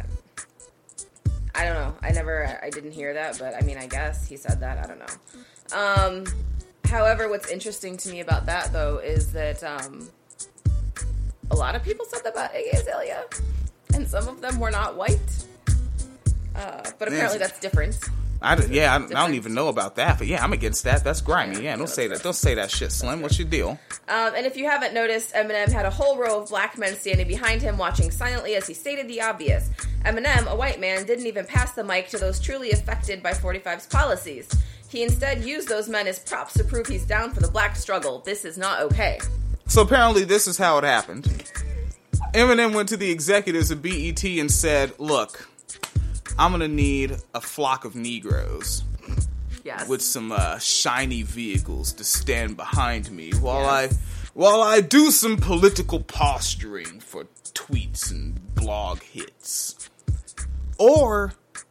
I don't know. I didn't hear that, but I mean, I guess he said that. I don't know. However, what's interesting to me about that, though, is that a lot of people said that about Iggy Azalea, and some of them were not white. But apparently that's different. I don't even know about that, but yeah, I'm against that. That's grimy. Yeah, don't say that. Don't say that shit, Slim. What's your deal? And if you haven't noticed, Eminem had a whole row of black men standing behind him, watching silently as he stated the obvious. Eminem, a white man, didn't even pass the mic to those truly affected by 45's policies. He instead used those men as props to prove he's down for the black struggle. This is not okay. So apparently this is how it happened. Eminem went to the executives of BET and said, look, I'm going to need a flock of Negroes. Yes. With some shiny vehicles to stand behind me while I do some political posturing for tweets and blog hits. Or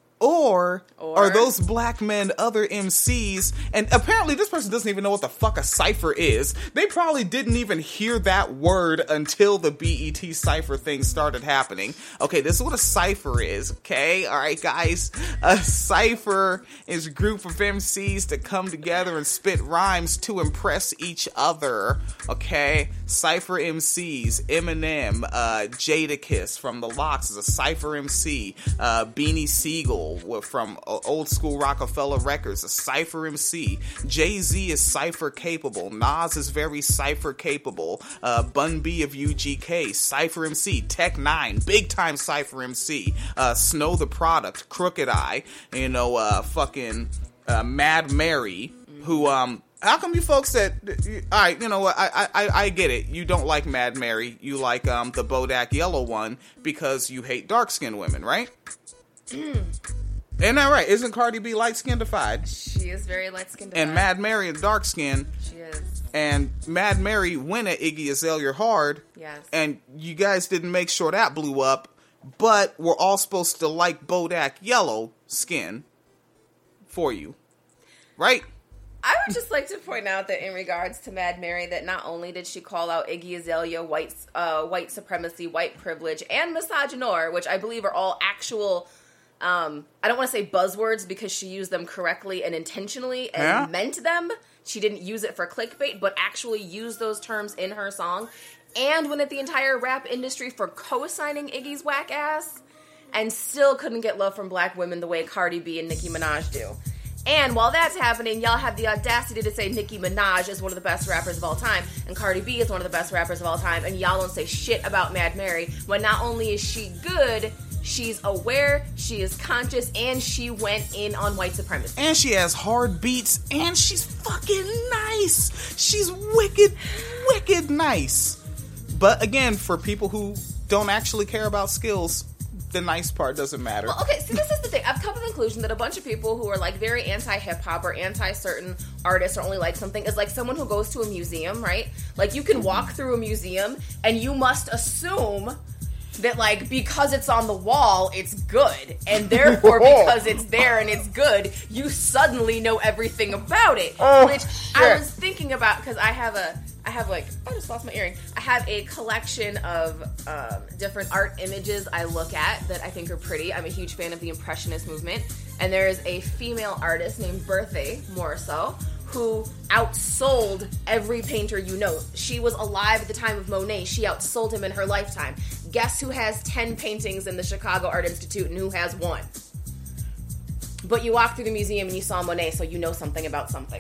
are those black men other MCs? And apparently this person doesn't even know what the fuck a cipher is. They probably didn't even hear that word until the BET cipher thing started happening. Okay, this is what a cipher is, okay? Alright, guys. A cipher is a group of MCs that come together and spit rhymes to impress each other, okay? Cipher MCs, Eminem, Jadakiss from The Lox is a cipher MC, Beanie Siegel from Old School Rockefeller Records, a cipher MC. Jay-Z is cipher capable. Nas is very cipher capable. Bun B of UGK, cipher MC. Tech N9ne, big time cipher MC. Snow the Product, Crooked Eye, fucking Mad Mary, who how come you folks said, alright, you know what, I get it. You don't like Mad Mary. You like the Bodak Yellow one because you hate dark-skinned women, right? Isn't that right? Isn't Cardi B light-skinned-ified? She is very light-skinned-ified. And Mad Mary is dark-skinned. She is. And Mad Mary went at Iggy Azalea hard. Yes. And you guys didn't make sure that blew up. But we're all supposed to like Bodak Yellow skin for you. Right? I would just like to point out that in regards to Mad Mary, that not only did she call out Iggy Azalea, white supremacy, white privilege, and misogynoir, which I believe are all actual, I don't want to say buzzwords because she used them correctly and intentionally and meant them. She didn't use it for clickbait, but actually used those terms in her song. And went at the entire rap industry for co-signing Iggy's whack ass, and still couldn't get love from black women the way Cardi B and Nicki Minaj do. And while that's happening, y'all have the audacity to say Nicki Minaj is one of the best rappers of all time, and Cardi B is one of the best rappers of all time, and y'all don't say shit about Mad Mary, when not only is she good, she's aware, she is conscious, and she went in on white supremacy. And she has hard beats, and she's fucking nice. She's wicked, wicked nice. But again, for people who don't actually care about skills, the nice part doesn't matter. Well, okay, see, this is the thing. I've come to the conclusion that a bunch of people who are, like, very anti-hip-hop or anti-certain artists or only like something is like someone who goes to a museum, right? Like, you can walk through a museum, and you must assume that, like, because it's on the wall, it's good. And therefore, because it's there and it's good, you suddenly know everything about it. Which I was thinking about, because I just lost my earring. I have a collection of different art images I look at that I think are pretty. I'm a huge fan of the Impressionist movement. And there is a female artist named Berthe Morisot who outsold every painter you know. She was alive at the time of Monet. She outsold him in her lifetime. Guess who has 10 paintings in the Chicago Art Institute and who has 1? But you walk through the museum and you saw Monet, so you know something about something.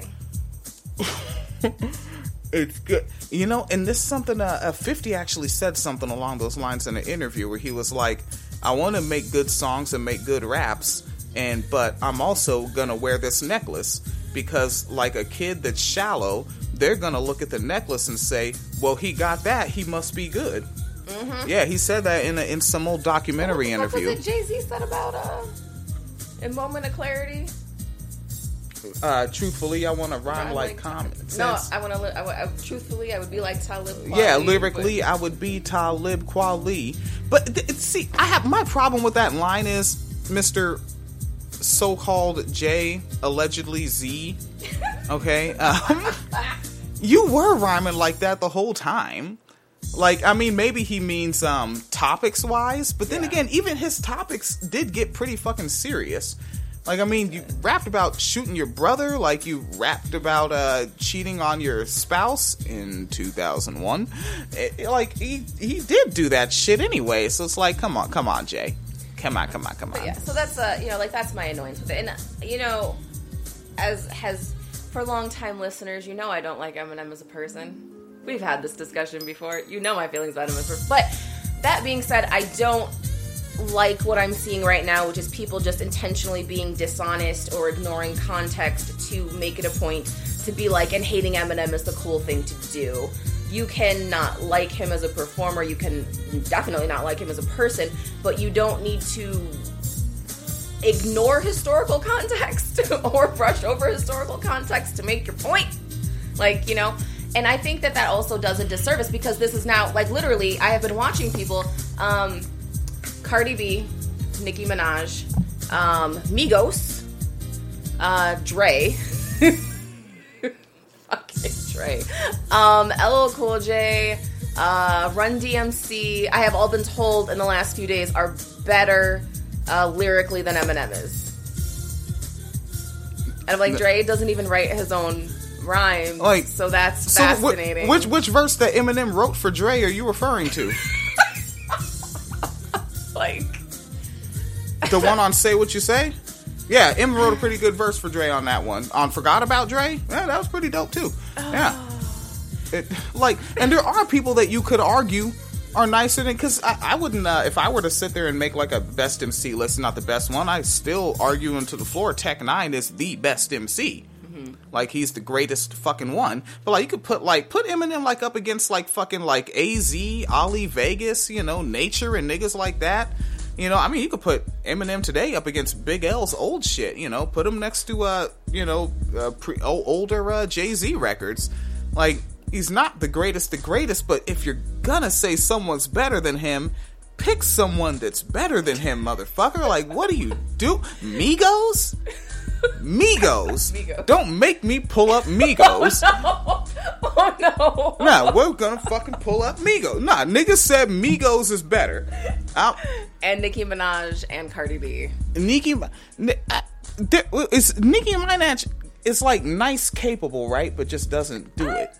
It's good. You know, and this is something, 50 actually said something along those lines in an interview where he was like, I want to make good songs and make good raps, but I'm also going to wear this necklace because, like a kid that's shallow, they're going to look at the necklace and say, well, he got that, he must be good. Mm-hmm. Yeah, he said that in some old documentary interview. What was it Jay-Z said about A Moment of Clarity? Truthfully, I want to rhyme like common sense. No, truthfully, I would be like Talib Kweli. Yeah, lyrically, I would be Talib Kweli. But see, my problem with that line is Mr. So-called J, allegedly Z. Okay, you were rhyming like that the whole time. Like, I mean, maybe he means topics wise, but then again, even his topics did get pretty fucking serious. Like, I mean, you rapped about shooting your brother, like you rapped about cheating on your spouse in 2001. Like, he did do that shit anyway, so it's like, come on, Jay. Come on. But yeah, so that's like that's my annoyance with it. And as has for long-time listeners, I don't like Eminem as a person. We've had this discussion before. My feelings about him as a person. But that being said, I don't like what I'm seeing right now, which is people just intentionally being dishonest or ignoring context to make it a point to be like, and hating Eminem is the cool thing to do. You can not like him as a performer. You can definitely not like him as a person, but you don't need to ignore historical context or brush over historical context to make your point. And I think that also does a disservice because this is now, literally, I have been watching people, Cardi B, Nicki Minaj, Migos, Dre, fucking Dre, LL Cool J, Run DMC, I have all been told in the last few days are better lyrically than Eminem is. And Dre doesn't even write his own rhymes, so that's fascinating. Which verse that Eminem wrote for Dre are you referring to? The one on Say What You Say? Yeah, Eminem wrote a pretty good verse for Dre on that one. On Forgot About Dre? Yeah, that was pretty dope too. Yeah. And there are people that you could argue are nicer than, because I wouldn't, if I were to sit there and make a best MC list, not the best one, I still argue into the floor Tech Nine is the best MC. He's the greatest fucking one. But you could put Eminem up against fucking AZ, Ali Vegas, Nature and niggas like that. You could put Eminem today up against Big L's old shit. Put him next to older Jay-Z records. He's not the greatest, but if you're gonna say someone's better than him, pick someone that's better than him, motherfucker. What do you do? Migos? Migos. Don't make me pull up Migos. Oh no. Nah, we're gonna fucking pull up Migos. Nah, niggas said Migos is better. And Nicki Minaj and Cardi B. Nicki Minaj is nice, capable, right? But just doesn't do it.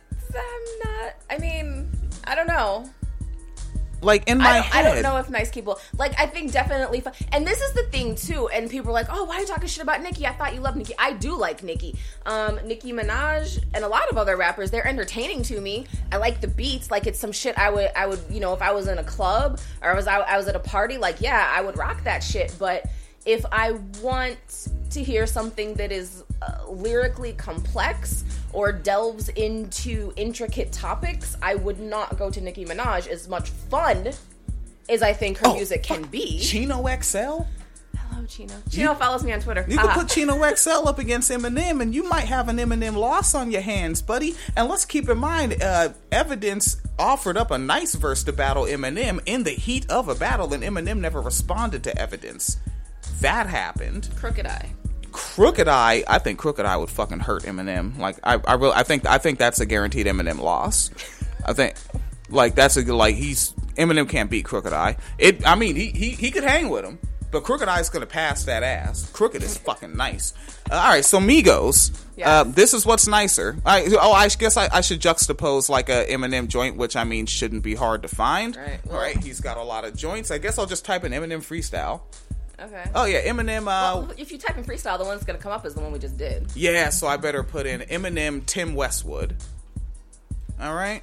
I don't know. In my head. I don't know if nice people... I think definitely... And this is the thing, too. And people are like, oh, why are you talking shit about Nicki? I thought you loved Nicki. I do like Nicki. Nicki Minaj and a lot of other rappers, they're entertaining to me. I like the beats. It's some shit I would if I was in a club or I was at a party, I would rock that shit. But if I want to hear something that is lyrically complex or delves into intricate topics, I would not go to Nicki Minaj, as much fun as I think her music can be. Chino XL? Hello, Chino. Chino follows me on Twitter. You can put Chino XL up against Eminem, and you might have an Eminem loss on your hands, buddy. And let's keep in mind, Evidence offered up a nice verse to battle Eminem in the heat of a battle, and Eminem never responded to Evidence. That happened. Crooked Eye, I think Crooked Eye would fucking hurt Eminem. I think that's a guaranteed Eminem loss. I think that's Eminem can't beat Crooked Eye. He could hang with him, but Crooked Eye's gonna pass that ass. Crooked is fucking nice. All right, so Migos. Yes. This is what's nicer. I guess I should juxtapose a Eminem joint, which shouldn't be hard to find. Right. Well, all right, he's got a lot of joints. I guess I'll just type in Eminem freestyle. Okay. Oh yeah, Eminem. If you type in freestyle, the one that's gonna come up is the one we just did. Yeah, so I better put in Eminem Tim Westwood. All right.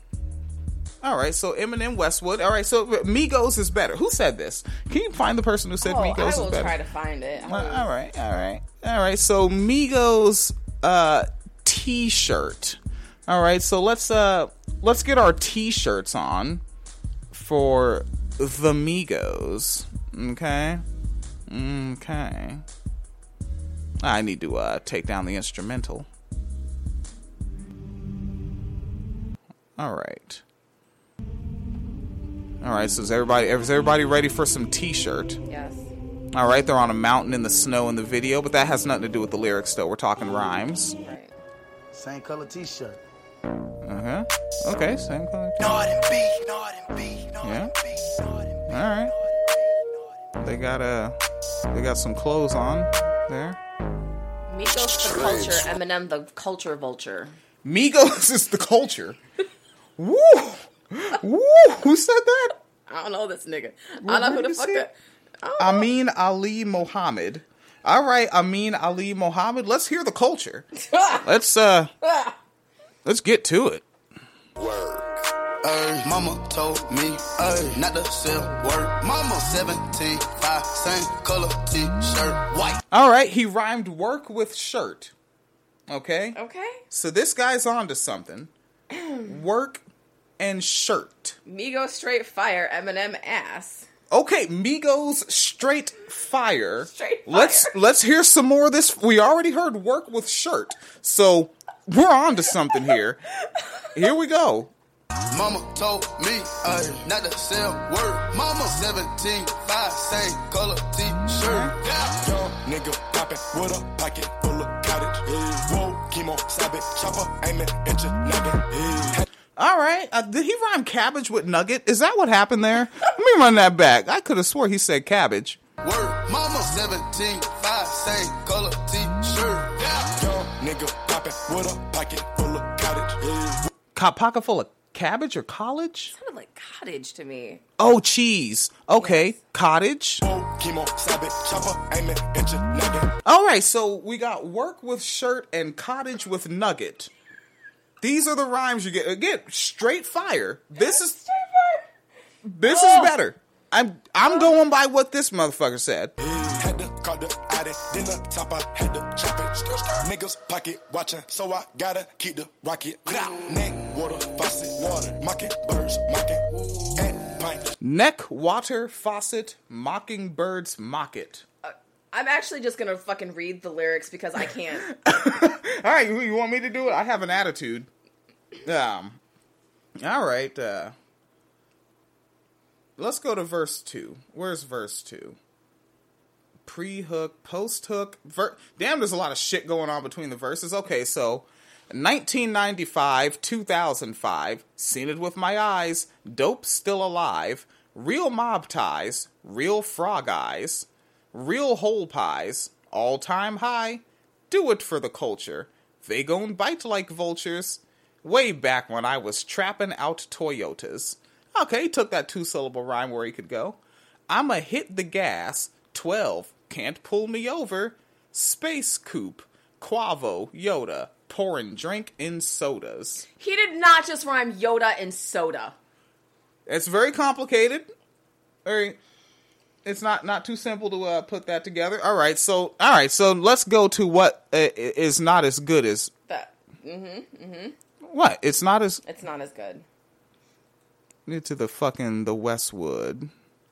So Eminem Westwood. All right, so Migos is better. Who said this? Can you find the person who said Migos is better? I will try to find it. All right. So Migos T-shirt. All right, so let's get our T-shirts on for the Migos. Okay. I need to take down the instrumental. All right. So is everybody ready for some T-shirt? Yes. All right, they're on a mountain in the snow in the video, but that has nothing to do with the lyrics, though. We're talking rhymes. Right. Same color T-shirt. Okay, same color. Yeah. All right. They got some clothes on there. Migos the culture, Eminem the culture vulture. Migos is the culture. Woo! Woo! Who said that? I don't know this nigga. I don't know who the fuck that. Amin Ali Mohammed. All right, Amin Ali Mohammed. Let's hear the culture. Let's get to it. Mama told me not to sell word. Mama 17, 5, same color t-shirt, white. All right, he rhymed work with shirt. Okay? Okay. So this guy's onto something. Work and shirt. Migos straight fire, Eminem ass. Okay, Migos straight fire. Straight fire. Let's hear some more of this. We already heard work with shirt. So we're on to something here. Here we go. Mama told me not to sell word. Mama 17, 5, same color t-shirt. Young nigga poppin' with a pocket full of cottage. Whoa, chemo, stab it, chopper, aiming at your nugget. All right. Did he rhyme cabbage with nugget? Is that what happened there? Let me run that back. I could have swore he said cabbage. Word, mama 17, 5, same color t-shirt. Young nigga poppin' with a pocket full of cottage. Pocket full of cabbage or college? Sounded like cottage to me. Oh, cheese. Okay. Yes. Cottage. Chemo, stab it, chopper, aiming at your nugget. All right. So we got work with shirt and cottage with nugget. These are the rhymes you get. Again, straight fire. This is better. I'm going by what this motherfucker said. Had to call the addy, then the top I had to chop it. Niggas pocket watching, so I gotta keep the rocket. Neck, water, faucet, water, mockingbirds, mocking, and pint. Neck, water, faucet, mockingbirds, mock it. I'm actually just gonna fucking read the lyrics because I can't. All right, you want me to do it? I have an attitude. All right. Let's go to verse 2. Where's verse 2? Pre-hook, post-hook. Damn, there's a lot of shit going on between the verses. Okay, so 1995, 2005, seen it with my eyes, dope still alive, real mob ties, real frog eyes, real whole pies, all-time high, do it for the culture, they gon' bite like vultures, way back when I was trapping out Toyotas. Okay, he took that 2-syllable rhyme where he could go. I'ma hit the gas, 12, can't pull me over, Space Coupe, Quavo, Yoda, pouring drink in sodas. He did not just rhyme Yoda and soda. It's very complicated. It's not too simple to put that together. All right, so let's go to what is not as good as that. What? It's not as good. To the Westwood.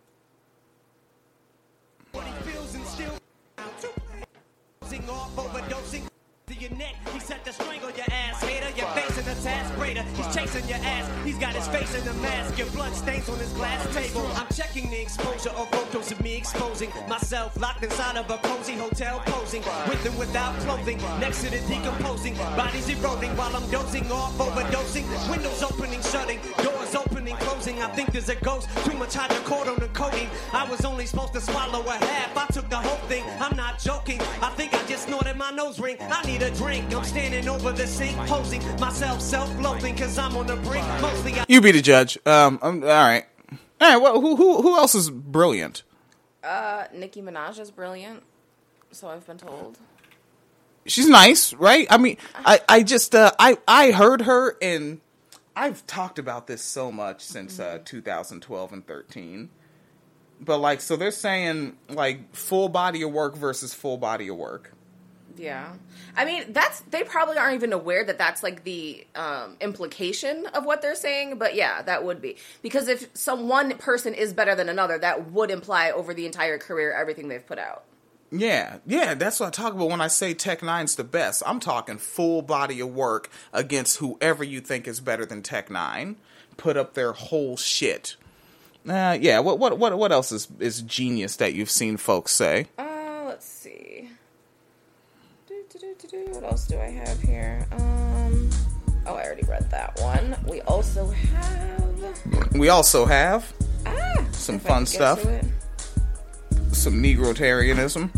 Your neck, he set to strangle your ass, hater. You're facing a task greater. He's chasing your ass. He's got his face in the mask. Your blood stains on his glass table. I'm checking the exposure of photos of me exposing myself locked inside of a cozy hotel, posing with and without clothing, next to the decomposing bodies eroding while I'm dozing off, overdosing. Windows opening, shutting, doors opening, closing. I think there's a ghost. Too much hydrocodone on the codeine. I was only supposed to swallow a half. I took the whole thing. I'm not joking. I think I just snorted my nose ring. I need a drink. I'm standing over the sink, posing myself, self-loathing, cause I'm on the brink. Mostly you be the judge. All right. Well, who else is brilliant? Nicki Minaj is brilliant, so I've been told. She's nice, right? I mean, I just I heard her, and I've talked about this so much since 2012 and 13. But like, so they're saying like full body of work versus full body of work. Yeah. I mean, they probably aren't even aware that that's like the implication of what they're saying, but yeah, that would be. Because if one person is better than another, that would imply over the entire career everything they've put out. Yeah, that's what I talk about when I say Tech Nine's the best. I'm talking full body of work against whoever you think is better than Tech Nine. Put up their whole shit. Yeah, what else is genius that you've seen folks say? Let's see. What else do I have here? I already read that one. We also have some fun stuff. Some Negrotarianism.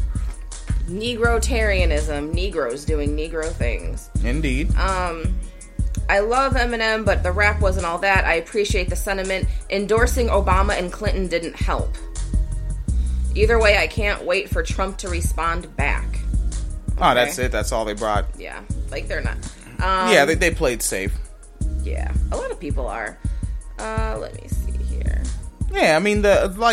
Negroes doing Negro things. Indeed. I love Eminem, but the rap wasn't all that. I appreciate the sentiment. Endorsing Obama and Clinton didn't help. Either way, I can't wait for Trump to respond back. Oh, that's it. That's all they brought. Yeah, like they're not. Yeah, they played safe. Yeah, a lot of people are. Let me see here. Yeah, I mean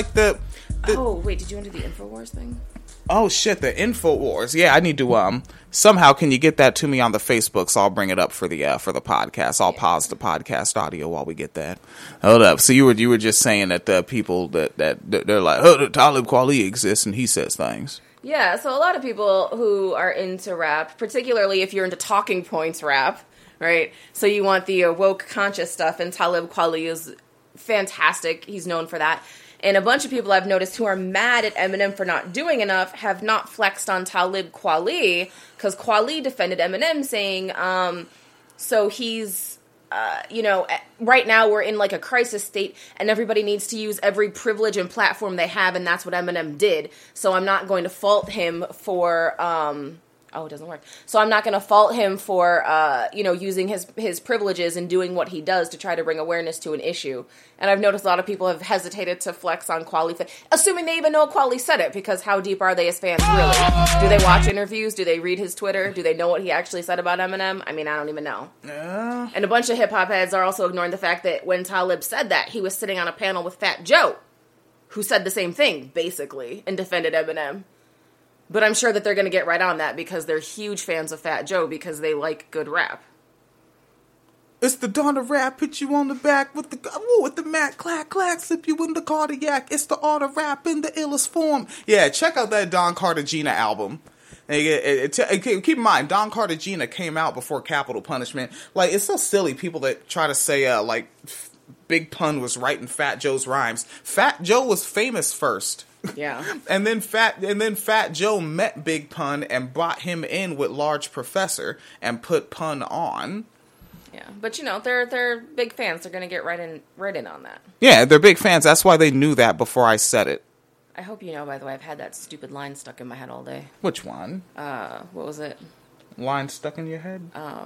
Oh wait, did you want to do the InfoWars thing? Oh shit, the InfoWars. Yeah, I need to somehow can you get that to me on the Facebook so I'll bring it up for the podcast. I'll pause the podcast audio while we get that. Hold up. So you were just saying that the people that they're like, "Oh, the Talib Kweli exists and he says things." Yeah, so a lot of people who are into rap, particularly if you're into talking points rap, right? So you want the woke conscious stuff, and Talib Kweli is fantastic. He's known for that. And a bunch of people I've noticed who are mad at Eminem for not doing enough have not flexed on Talib Kweli, because Kweli defended Eminem saying, so he's, right now we're in like a crisis state and everybody needs to use every privilege and platform they have, and that's what Eminem did. So I'm not going to fault him for, it doesn't work. So I'm not going to fault him for, using his privileges and doing what he does to try to bring awareness to an issue. And I've noticed a lot of people have hesitated to flex on Kweli, assuming they even know Kweli said it, because how deep are they as fans, really? Do they watch interviews? Do they read his Twitter? Do they know what he actually said about Eminem? I mean, I don't even know. And a bunch of hip-hop heads are also ignoring the fact that when Talib said that, he was sitting on a panel with Fat Joe, who said the same thing, basically, and defended Eminem. But I'm sure that they're going to get right on that because they're huge fans of Fat Joe because they like good rap. It's the dawn of rap, hit you on the back with the Mac, clack, clack, slip you in the cardiac. It's the art of rap in the illest form. Yeah, check out that Don Cartagena album. And keep in mind, Don Cartagena came out before Capital Punishment. Like, it's so silly, people that try to say, Big Pun was writing Fat Joe's rhymes. Fat Joe was famous first. Yeah. and then Fat Joe met Big Pun and brought him in with Large Professor and put Pun on. Yeah, but they're big fans. They're gonna get right in on that. Yeah, they're big fans. That's why they knew that before I said it. I hope you know, by the way, I've had that stupid line stuck in my head all day. Which one? What was it? Line stuck in your head?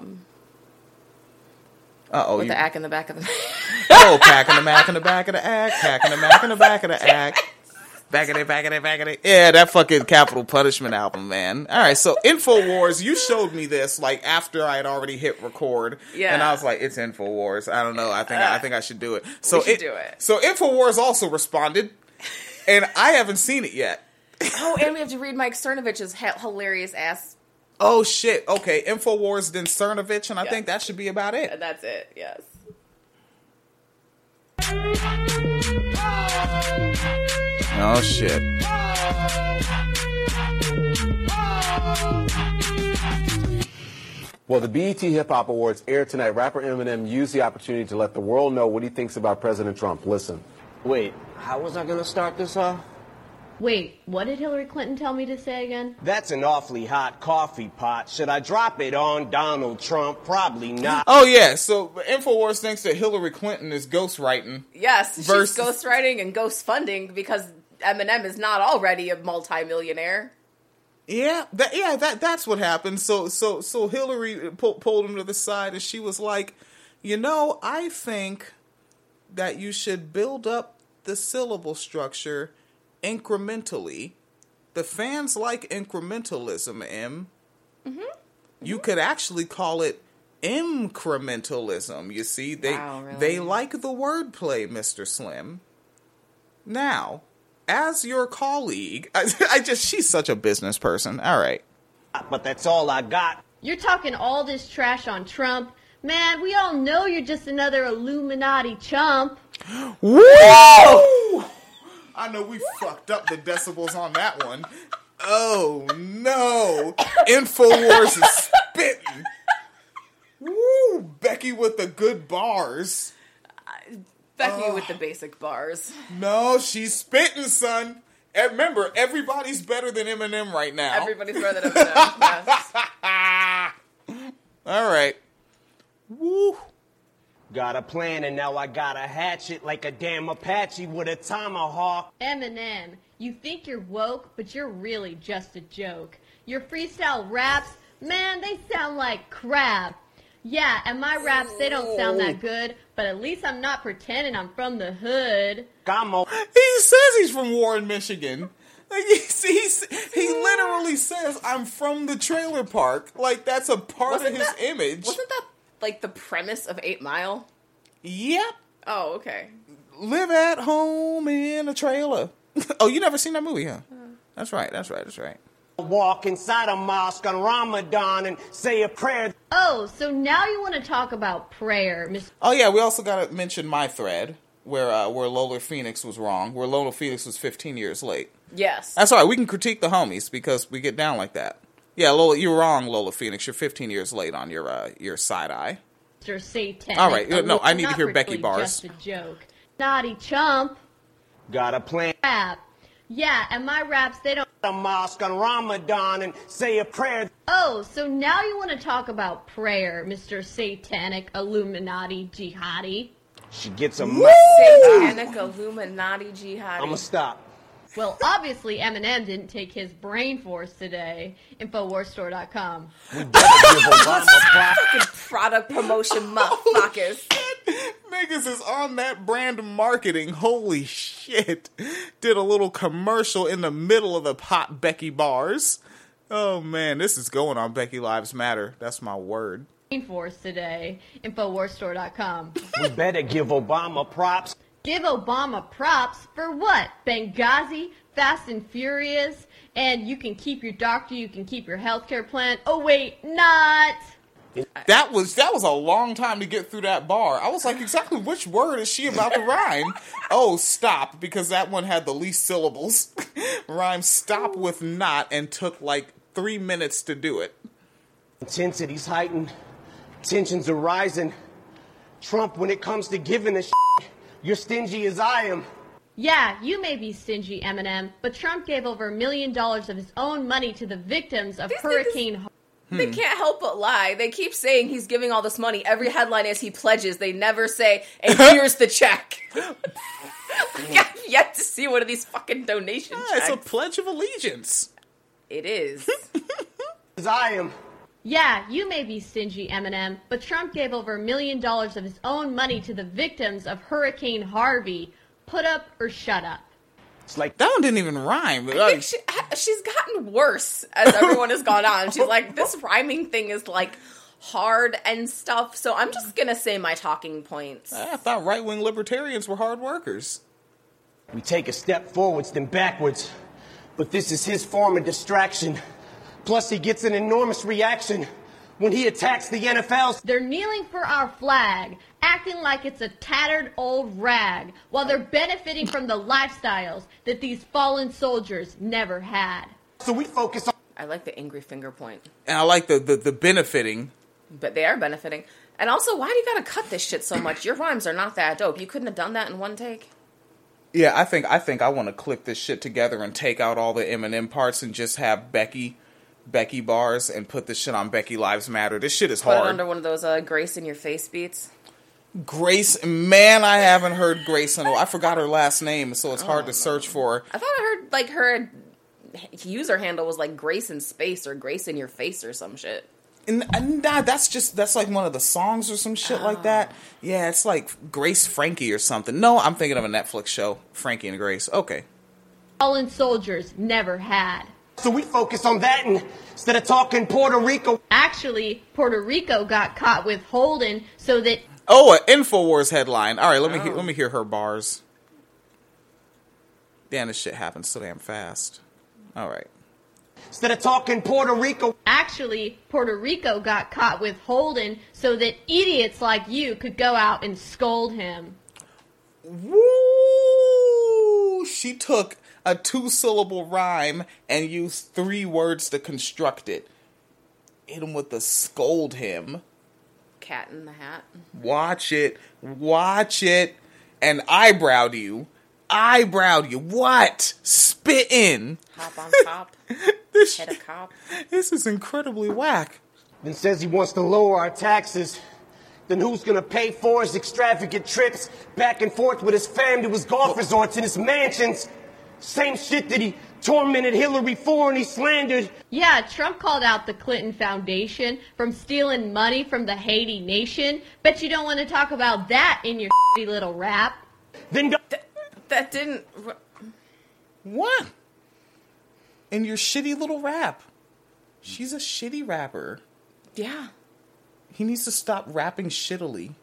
With the ack in the back of the packing the mac in the back of the act, packing the mac in the back of the act. Back of it. Yeah, that fucking Capital Punishment album, man. All right, so InfoWars, you showed me this like after I had already hit record. Yeah. And I was like, it's InfoWars. I don't know. I think I should do it. So we should do it. So InfoWars also responded, and I haven't seen it yet. Oh, and we have to read Mike Cernovich's hilarious ass. Oh shit. Okay, InfoWars, then Cernovich, and I think that should be about it. And that's it. Yes. Oh shit. Well, the BET Hip Hop Awards aired tonight. Rapper Eminem used the opportunity to let the world know what he thinks about President Trump. Listen. Wait, how was I gonna start this off? Wait, what did Hillary Clinton tell me to say again? That's an awfully hot coffee pot. Should I drop it on Donald Trump? Probably not. Oh, yeah. So InfoWars thinks that Hillary Clinton is ghostwriting. Yes, she's ghostwriting and ghost funding because Eminem is not already a multimillionaire. Yeah, that's what happened. So Hillary pulled him to the side and she was like, I think that you should build up the syllable structure incrementally. The fans like incrementalism, Em. Mm-hmm. You could actually call it incrementalism. You see, they like the wordplay, Mr. Slim. Now, as your colleague, she's such a business person. All right. But that's all I got. You're talking all this trash on Trump. Man, we all know you're just another Illuminati chump. Whoa! I know we fucked up the decibels on that one. Oh, no. InfoWars is spitting. Woo! Becky with the good bars. Becky with the basic bars. No, she's spitting, son. And remember, everybody's better than Eminem right now. Everybody's better than Eminem. Yes. All right. Woo. Got a plan and now I got a hatchet like a damn Apache with a tomahawk. Eminem, you think you're woke, but you're really just a joke. Your freestyle raps, man, they sound like crap. Yeah, and my raps, they don't sound that good, but at least I'm not pretending I'm from the hood. He says he's from Warren, Michigan. Like, he literally says, "I'm from the trailer park." Like, that's a part of his image. Wasn't that like the premise of 8 Mile? Yep. Oh, okay. Live at home in a trailer. Oh, you never seen that movie, huh? That's right. Walk inside a mosque on Ramadan and say a prayer. Oh, so now you want to talk about prayer, Miss? Oh yeah, we also gotta mention my thread where Lola Phoenix was wrong, where Lola Phoenix was 15 years late. Yes. That's all right. We can critique the homies because we get down like that. Yeah, Lola, you're wrong, Lola Phoenix. You're 15 years late on your side eye. Mr. Satan. All right, no, I need to hear Becky bars. Just a joke. Naughty chump. Got a plan. Rap. Yeah, and my raps, they don't... A mosque on Ramadan and say a prayer. Oh, so now you want to talk about prayer, Mr. Satanic Illuminati Jihadi. She gets a... Satanic Illuminati Jihadi. I'ma stop. Well, obviously Eminem didn't take his brain force today. Infowarsstore.com. We better give Obama Fucking product promotion motherfuckers. Niggas is on that brand marketing. Holy shit. Did a little commercial in the middle of the Pop Becky bars. Oh man, this is going on Becky Lives Matter. That's my word. Brain force today. Infowarsstore.com. We better give Obama props. Give Obama props for what? Benghazi, Fast and Furious, and you can keep your doctor, you can keep your healthcare plan. Oh wait, not. That was a long time to get through that bar. I was like, exactly which word is she about to rhyme? Oh, stop, because that one had the least syllables. Rhyme stop with not and took like 3 minutes to do it. Intensity's heightened. Tensions are rising. Trump, when it comes to giving a you're stingy as I am. Yeah, you may be stingy, Eminem, but Trump gave over $1 million of his own money to the victims of Hurricane... They can't help but lie. They keep saying he's giving all this money. Every headline is he pledges. They never say, and here's the check. I've yet to see one of these fucking donation checks. It's a pledge of allegiance. It is. As I am. Yeah, you may be stingy, Eminem, but Trump gave over $1 million of his own money to the victims of Hurricane Harvey. Put up or shut up. It's like, that one didn't even rhyme. I think she's gotten worse as everyone has gone on. She's like, this rhyming thing is like hard and stuff, so I'm just gonna say my talking points. I thought right-wing libertarians were hard workers. We take a step forwards, then backwards. But this is his form of distraction. Plus, he gets an enormous reaction when he attacks the NFL. They're kneeling for our flag, acting like it's a tattered old rag, while they're benefiting from the lifestyles that these fallen soldiers never had. So we focus on... I like the angry finger point. And I like the benefiting. But they are benefiting. And also, why do you gotta cut this shit so much? Your rhymes are not that dope. You couldn't have done that in one take? Yeah, I think I want to clip this shit together and take out all the Eminem parts and just have Becky bars and put this shit on Becky Lives Matter. This shit is hard. Put it under one of those Grace in Your Face beats. Grace, man, I haven't heard Grace in a while. I forgot her last name, so it's hard to search for her. I thought I heard like her user handle was like Grace in Space or Grace in Your Face or some shit. And that's like one of the songs or some shit like that. Yeah, it's like Grace Frankie or something. No, I'm thinking of a Netflix show, Frankie and Grace. Okay. Fallen soldiers never had. So we focus on that instead of talking Puerto Rico. Actually, Puerto Rico got caught with Holden so that... Oh, an InfoWars headline. All right, let me hear her bars. Damn, this shit happens so damn fast. All right. Instead of talking Puerto Rico. Actually, Puerto Rico got caught with Holden so that idiots like you could go out and scold him. Woo! She took a 2-syllable rhyme and used 3 words to construct it. Hit him with the scold him. Cat in the Hat. Watch it. And eyebrowed you. What? Spittin'. Hop on top. Hit a cop. This is incredibly whack. Then says he wants to lower our taxes. Then who's gonna pay for his extravagant trips back and forth with his fam to his golf resorts and his mansions? Same shit that he tormented Hillary for and he slandered. Yeah, Trump called out the Clinton Foundation from stealing money from the Haiti nation. Bet you don't want to talk about that in your little rap. Then that didn't... What? in your shitty little rap. She's a shitty rapper. Yeah. He needs to stop rapping shittily.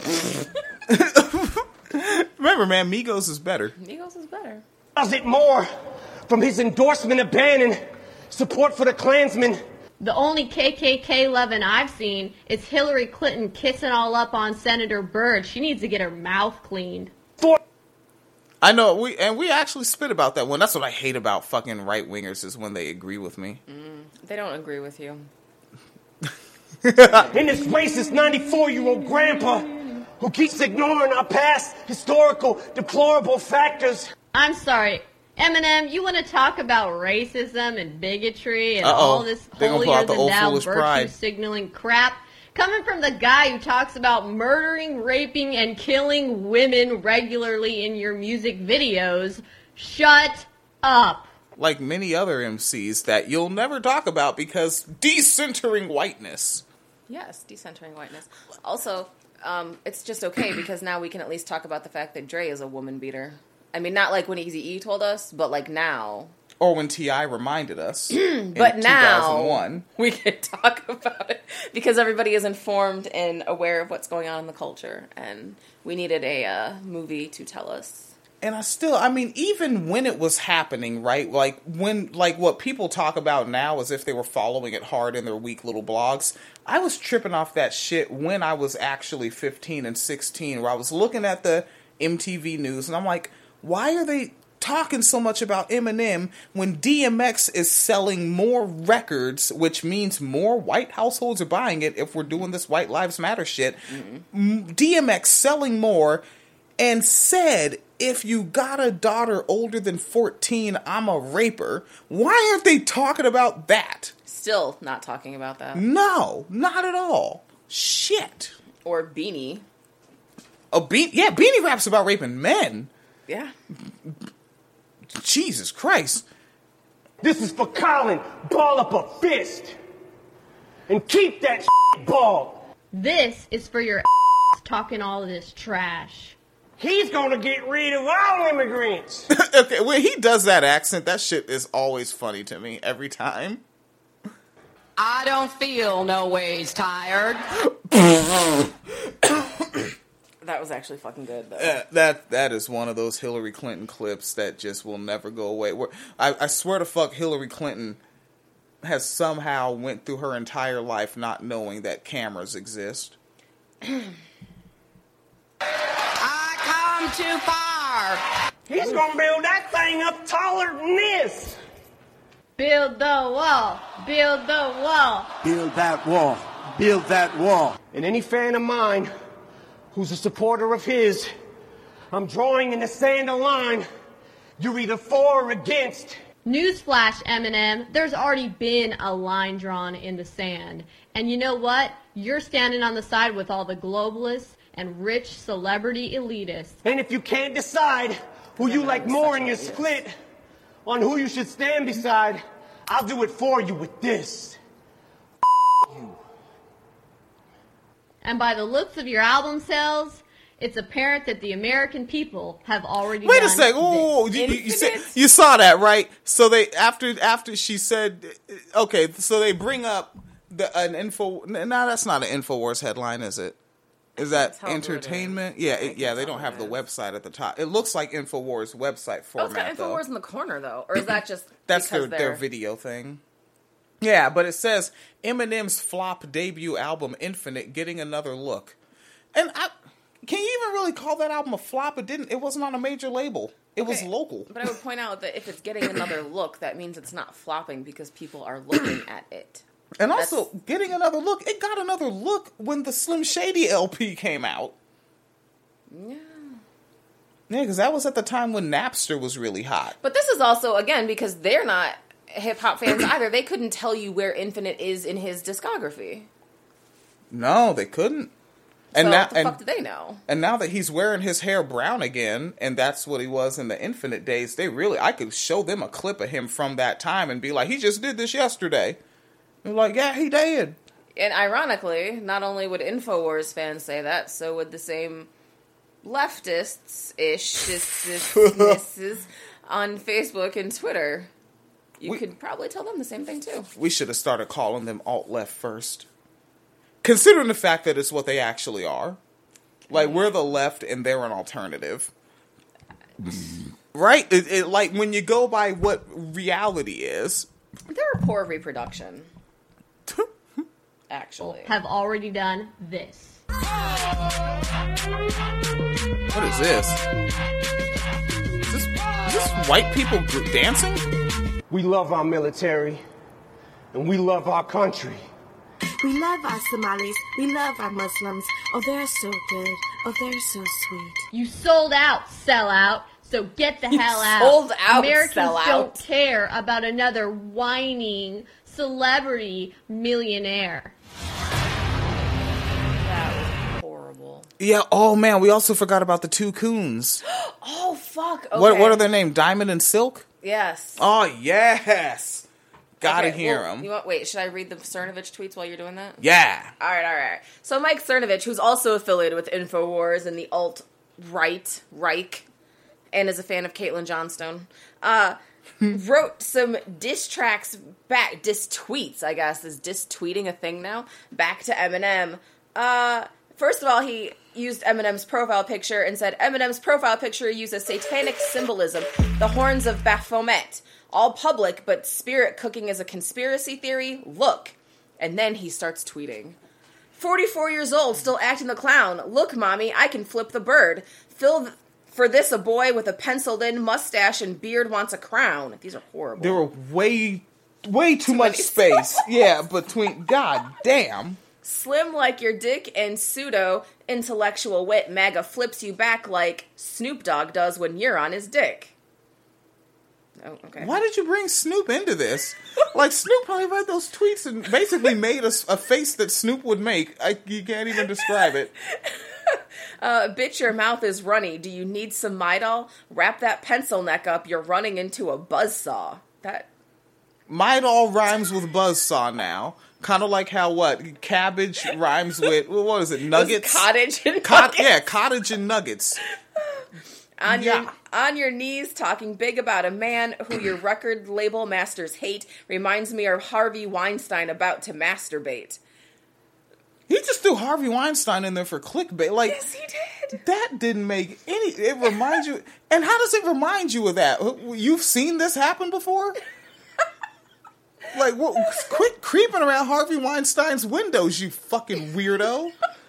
Remember, man, Migos is better. Migos is better. Does it more from his endorsement of Bannon, support for the Klansmen. The only KKK loving I've seen is Hillary Clinton kissing all up on Senator Byrd. She needs to get her mouth cleaned. I know, we actually spit about that one. That's what I hate about fucking right-wingers is when they agree with me. They don't agree with you. And this racist 94-year-old grandpa who keeps ignoring our past historical deplorable factors. I'm sorry. Eminem, you want to talk about racism and bigotry and all this holier-than-thou virtue-signaling crap? Coming from the guy who talks about murdering, raping, and killing women regularly in your music videos, shut up. Like many other MCs that you'll never talk about because decentering whiteness. Yes, decentering whiteness. Also, it's just okay because now we can at least talk about the fact that Dre is a woman beater. I mean, not like when Eazy-E told us, but like now. Or when T.I. reminded us. But in now 2001. We can talk about it because everybody is informed and aware of what's going on in the culture. And we needed a movie to tell us. And I mean, even when it was happening, right? Like what people talk about now as if they were following it hard in their weak little blogs. I was tripping off that shit when I was actually 15 and 16, where I was looking at the MTV news and I'm like, why are they talking so much about Eminem when DMX is selling more records, which means more white households are buying it if we're doing this White Lives Matter shit. DMX selling more and said, if you got a daughter older than 14, I'm a raper. Why aren't they talking about that? Still not talking about that. No, not at all. Shit. Or Beanie. Beanie raps about raping men. Yeah. Jesus Christ. This is for Colin. Ball up a fist. And keep that balled. This is for your talking all of this trash. He's gonna get rid of all immigrants. Okay, when he does that accent, that shit is always funny to me every time. I don't feel no ways tired. That was actually fucking good, though. That is one of those Hillary Clinton clips that just will never go away. I swear to fuck, Hillary Clinton has somehow went through her entire life not knowing that cameras exist. I come too far. He's gonna build that thing up taller than this. Build the wall. Build the wall. Build that wall. Build that wall. And any fan of mine who's a supporter of his, I'm drawing in the sand a line. You're either for or against. Newsflash, Eminem, there's already been a line drawn in the sand. And you know what? You're standing on the side with all the globalists and rich celebrity elitists. And if you can't decide who you like more in your split on who you should stand beside, I'll do it for you with this. You. And by the looks of your album sales, it's apparent that the American people have already Wait done a second. Oh, you saw that, right? So they after she said, okay, so they bring up an info. No, that's not an InfoWars headline, is it? Is that entertainment? Yeah, they don't have the website at the top. It looks like InfoWars website format. It's got InfoWars in the corner, though, or is that just that's their video thing? Yeah, but it says Eminem's flop debut album Infinite getting another look, and can you even really call that album a flop? It wasn't on a major label. It was local. But I would point out that if it's getting another look, that means it's not flopping because people are looking at it. And also, getting another look, it got another look when the Slim Shady LP came out. Yeah. Yeah, because that was at the time when Napster was really hot. But this is also, again, because they're not hip-hop fans either. They couldn't tell you where Infinite is in his discography. No, they couldn't. And what the fuck did they know? And now that he's wearing his hair brown again, and that's what he was in the Infinite days, I could show them a clip of him from that time and be like, he just did this yesterday. They're like, yeah, he did. And ironically, not only would InfoWars fans say that, so would the same leftists-ish on Facebook and Twitter. You could probably tell them the same thing, too. We should have started calling them alt-left first. Considering the fact that it's what they actually are. Like, we're the left and they're an alternative. Right? Like, when you go by what reality is. They're poor reproduction. Actually. Have already done this. What is this? Is this white people dancing? We love our military, and we love our country. We love our Somalis. We love our Muslims. Oh, they're so good. Oh, they're so sweet. You sold out, sellout. So get the hell out. Sold out, Americans sellout. don't care about another whining celebrity millionaire. That was horrible. Yeah, oh man, we also forgot about the two coons. Oh, fuck. Okay. What are their names? Diamond and Silk? Yes. Oh, yes. Gotta hear them. Wait, should I read the Cernovich tweets while you're doing that? Yeah. All right. So Mike Cernovich, who's also affiliated with InfoWars and the alt-right, Reich, and is a fan of Caitlin Johnstone, wrote some diss tweets, I guess. Is diss tweeting a thing now? Back to Eminem. First of all, he used Eminem's profile picture and said, Eminem's profile picture uses satanic symbolism, the horns of Baphomet. All public, but spirit cooking is a conspiracy theory. Look. And then he starts tweeting. 44 years old, still acting the clown. Look, mommy, I can flip the bird. For this, a boy with a penciled-in mustache and beard wants a crown. These are horrible. There were way too much space. Yeah, between... God damn. Slim like your dick and pseudo intellectual wit. MAGA flips you back like Snoop Dogg does when you're on his dick. Oh, okay. Why did you bring Snoop into this? Like, Snoop probably read those tweets and basically made a face that Snoop would make. You can't even describe it. Bitch, your mouth is runny. Do you need some Midol? Wrap that pencil neck up. You're running into a buzzsaw. That Midol rhymes with buzzsaw now. Kind of like how, cabbage rhymes with, what is it, nuggets? Cottage and nuggets. Yeah, cottage and nuggets. On your knees, talking big about a man who your record label masters hate reminds me of Harvey Weinstein about to masturbate. He just threw Harvey Weinstein in there for clickbait. Like, yes, he did. That didn't make any... It reminds you... And how does it remind you of that? You've seen this happen before? Like, quit creeping around Harvey Weinstein's windows, you fucking weirdo.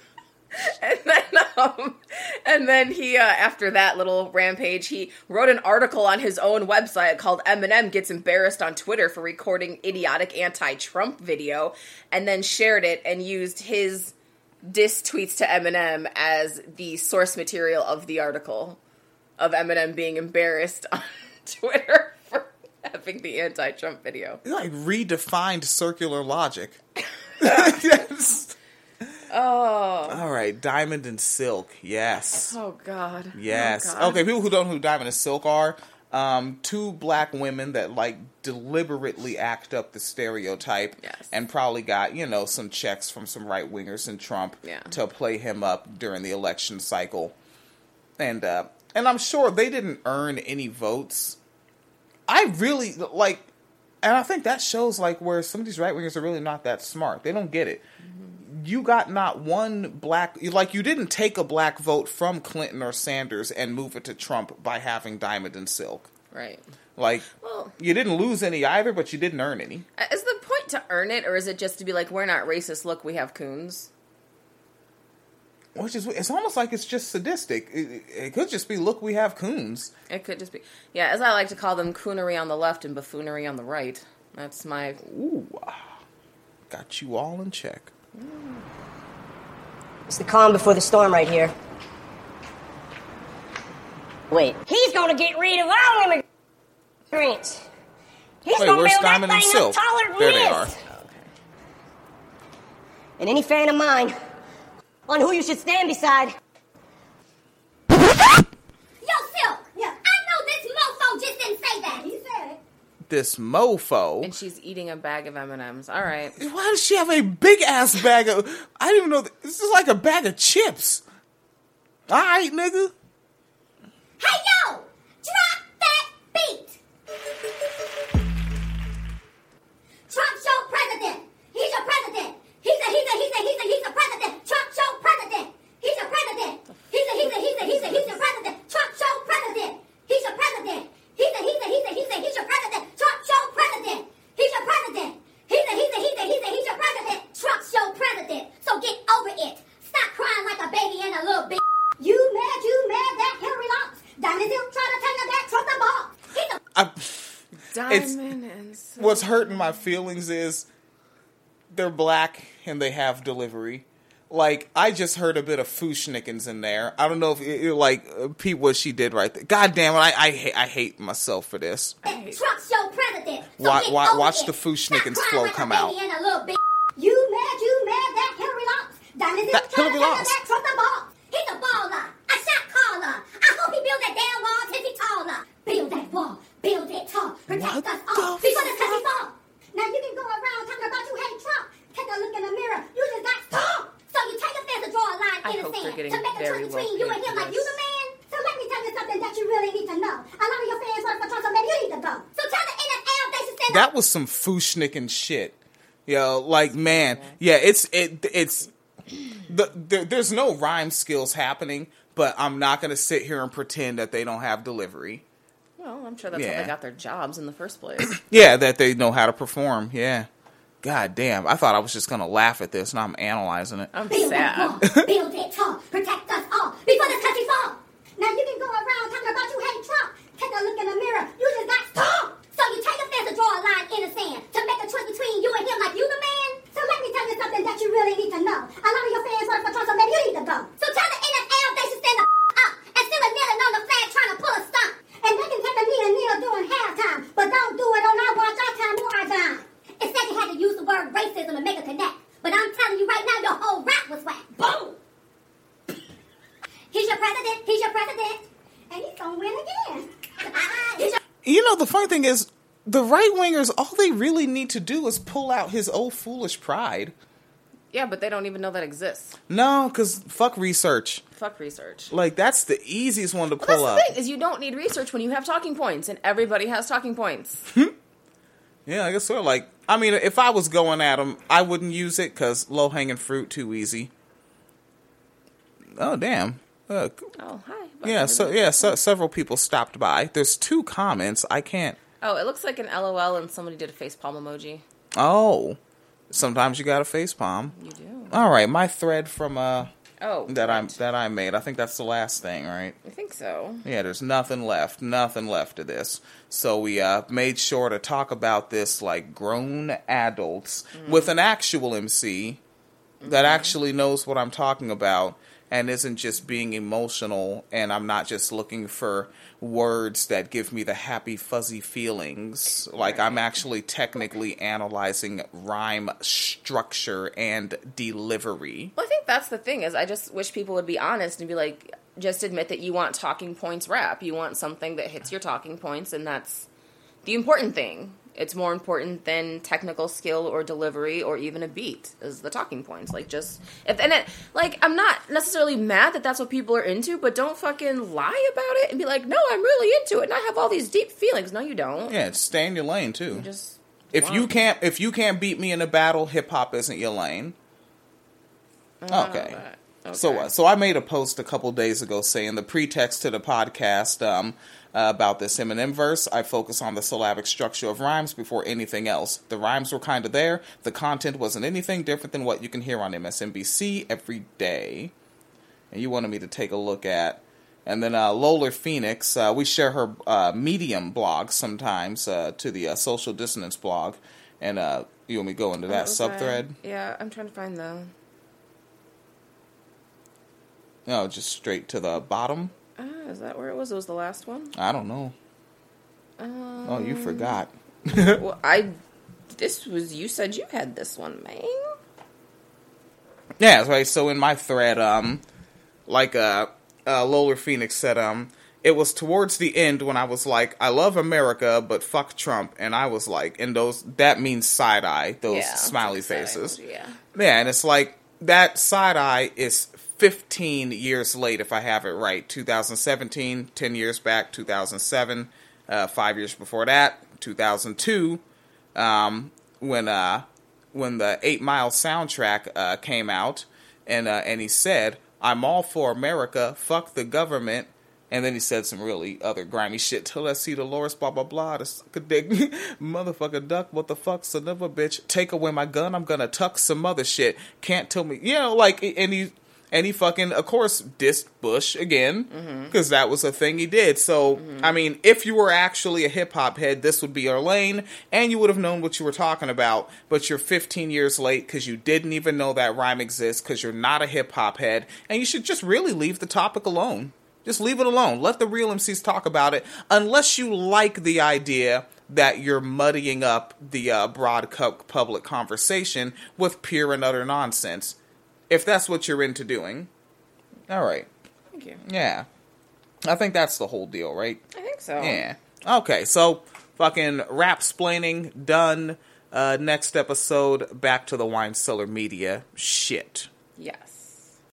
And then he, after that little rampage, he wrote an article on his own website called Eminem Gets Embarrassed on Twitter for Recording Idiotic Anti-Trump Video, and then shared it and used his diss tweets to Eminem as the source material of the article of Eminem being embarrassed on Twitter for having the anti-Trump video. You redefined circular logic. Yes. Oh. All right, Diamond and Silk. Yes. Oh, God. Yes. Oh, God. Okay, people who don't know who Diamond and Silk are, two black women that, deliberately act up the stereotype. Yes. And probably got, some checks from some right-wingers in Trump to play him up during the election cycle. And I'm sure they didn't earn any votes. I really, and I think that shows, where some of these right-wingers are really not that smart. They don't get it. Mm-hmm. You got not one black... you didn't take a black vote from Clinton or Sanders and move it to Trump by having Diamond and Silk. Right. You didn't lose any either, but you didn't earn any. Is the point to earn it, or is it just to be we're not racist, look, we have coons? Which is... It's almost like it's just sadistic. It could just be, look, we have coons. It could just be... Yeah, as I like to call them, coonery on the left and buffoonery on the right. That's my... Ooh. Got you all in check. It's the calm before the storm right here. Wait. He's gonna get rid of all immigrants. He's gonna build that thing up taller than there this. They are. Okay. And any fan of mine on who you should stand beside. Yo, Silk! Yeah. I know this mofo just didn't say that. He said it. This mofo. And she's eating a bag of M&Ms. All right. Why does she have a big-ass bag of... I didn't even know... This is like a bag of chips. All right, nigga. Hey, yo! Drop that beat! Trump's your president. He's your president. He's a president. Trump's your president. He's your president. He's your president. Trump's your president. He's your president. He's your president. Trump's your president. He's your president. He's your president. Trump's your president. So get over it. Stop crying like a baby and a little bitch. You mad that Hillary lost. Diamond Hill trying to tell you that Trump the ball. What's hurting my feelings is they're black and they have delivery. Like, I just heard a bit of Fushnikins in there. I don't know if Pete, what she did right there. God damn it, I hate myself for this. Trump's your president. So watch the Fushnikins flow come out. You mad that Hillary lost. Diamond Hill trying to tell you that Trump the ball. He's a baller, a shot caller. I hope he builds that damn wall 10 feet taller. Build that wall, build it tall. Protect us all before this country fall. Now you can go around talking about you hate Trump. Take a look in the mirror. You just got Trump. So you take offense to draw a line in the sand to make a choice between you and him like you the man. So let me tell you something that you really need to know. A lot of your fans voted for Trump, so maybe you need to go. So tell the NFL they should stand up. That was some Fushnikin shit. Yo, like, man. Yeah, there's no rhyme skills happening, but I'm not going to sit here and pretend that they don't have delivery. Well, I'm sure that's how they got their jobs in the first place. Yeah, that they know how to perform. Yeah. God damn. I thought I was just going to laugh at this, and I'm analyzing it. I'm sad. Build it tall. Protect us all before this country fall. Now you can go around talking about you hate Trump. Take a look in the mirror. You just got Trump. So you take offense to draw a line in the sand to make a choice between you and him like you the man. So let me tell you something that you really need to know. A lot of your fans voted for Trump, so maybe you need to go. So tell the NFL they should stand the up and still a kneeling on the flag trying to pull a stunt. And they can take a knee and kneel during halftime, but don't do it on our watch, our time, or our dime. Instead you had to use the word racism to make a connect. But I'm telling you right now, your whole rap was whack. Boom! He's your president, and he's gonna win again. You know, the funny thing is, the right-wingers, all they really need to do is pull out his old foolish pride. Yeah, but they don't even know that exists. No, because fuck research. Fuck research. Like, that's the easiest one to pull up. That's the thing, is you don't need research when you have talking points, and everybody has talking points. Yeah, I guess so. Like, I mean, if I was going at them, I wouldn't use it, because low-hanging fruit, too easy. Oh, damn. Oh, hi. Yeah, several people stopped by. There's 2 comments. I can't... Oh, it looks like an LOL and somebody did a facepalm emoji. Oh. Sometimes you got a facepalm. You do. All right, my thread from that I made. I think that's the last thing, right? I think so. Yeah, there's nothing left of this. So we made sure to talk about this like grown adults with an actual MC that actually knows what I'm talking about and isn't just being emotional, and I'm not just looking for words that give me the happy, fuzzy feelings. Like, I'm actually technically analyzing rhyme structure and delivery. Well, I think that's the thing, is I just wish people would be honest and be like, just admit that you want talking points rap. You want something that hits your talking points, and that's the important thing. It's more important than technical skill or delivery or even a beat, is the talking points. Like, just... I'm not necessarily mad that that's what people are into, but don't fucking lie about it and be like, no, I'm really into it, and I have all these deep feelings. No, you don't. Yeah, stay in your lane, too. You just... If you can't beat me in a battle, hip-hop isn't your lane. Okay. So I made a post a couple days ago saying the pretext to the podcast about this Eminem verse, I focus on the syllabic structure of rhymes before anything else. The rhymes were kind of there. The content wasn't anything different than what you can hear on MSNBC every day. And you wanted me to take a look at. And then Lola Phoenix, we share her Medium blog sometimes to the Social Dissonance blog. And you want me to go into that subthread? Yeah, I'm trying to find the... No, just straight to the bottom. Is that where it was? It was the last one? I don't know. Oh, you forgot. Well, you said you had this one, man. Yeah, right. So in my thread, Lola Phoenix said, it was towards the end when I was like, I love America, but fuck Trump. And I was like, that means side eye, those smiley faces. Yeah, and it's like, that side eye is 15 years late, if I have it right. 2017, 10 years back, 2007, 5 years before that, 2002, when the 8 Mile soundtrack came out, and he said, "I'm all for America, fuck the government." And then he said some really other grimy shit. Till I see Dolores, blah, blah, blah. To suck a dick. Motherfucker duck, what the fuck, son of a bitch. Take away my gun, I'm gonna tuck some other shit. Can't tell me. You know, like, and he fucking, of course, dissed Bush again. Because that was a thing he did. So, I mean, if you were actually a hip-hop head, this would be your lane. And you would have known what you were talking about. But you're 15 years late because you didn't even know that rhyme exists. Because you're not a hip-hop head. And you should just really leave the topic alone. Just leave it alone. Let the real MCs talk about it. Unless you like the idea that you're muddying up the broad public conversation with pure and utter nonsense. If that's what you're into doing. All right. Thank you. Yeah. I think that's the whole deal, right? I think so. Yeah. Okay, so fucking rap-splaining done. Next episode, back to the Wine Cellar Media shit. Yes.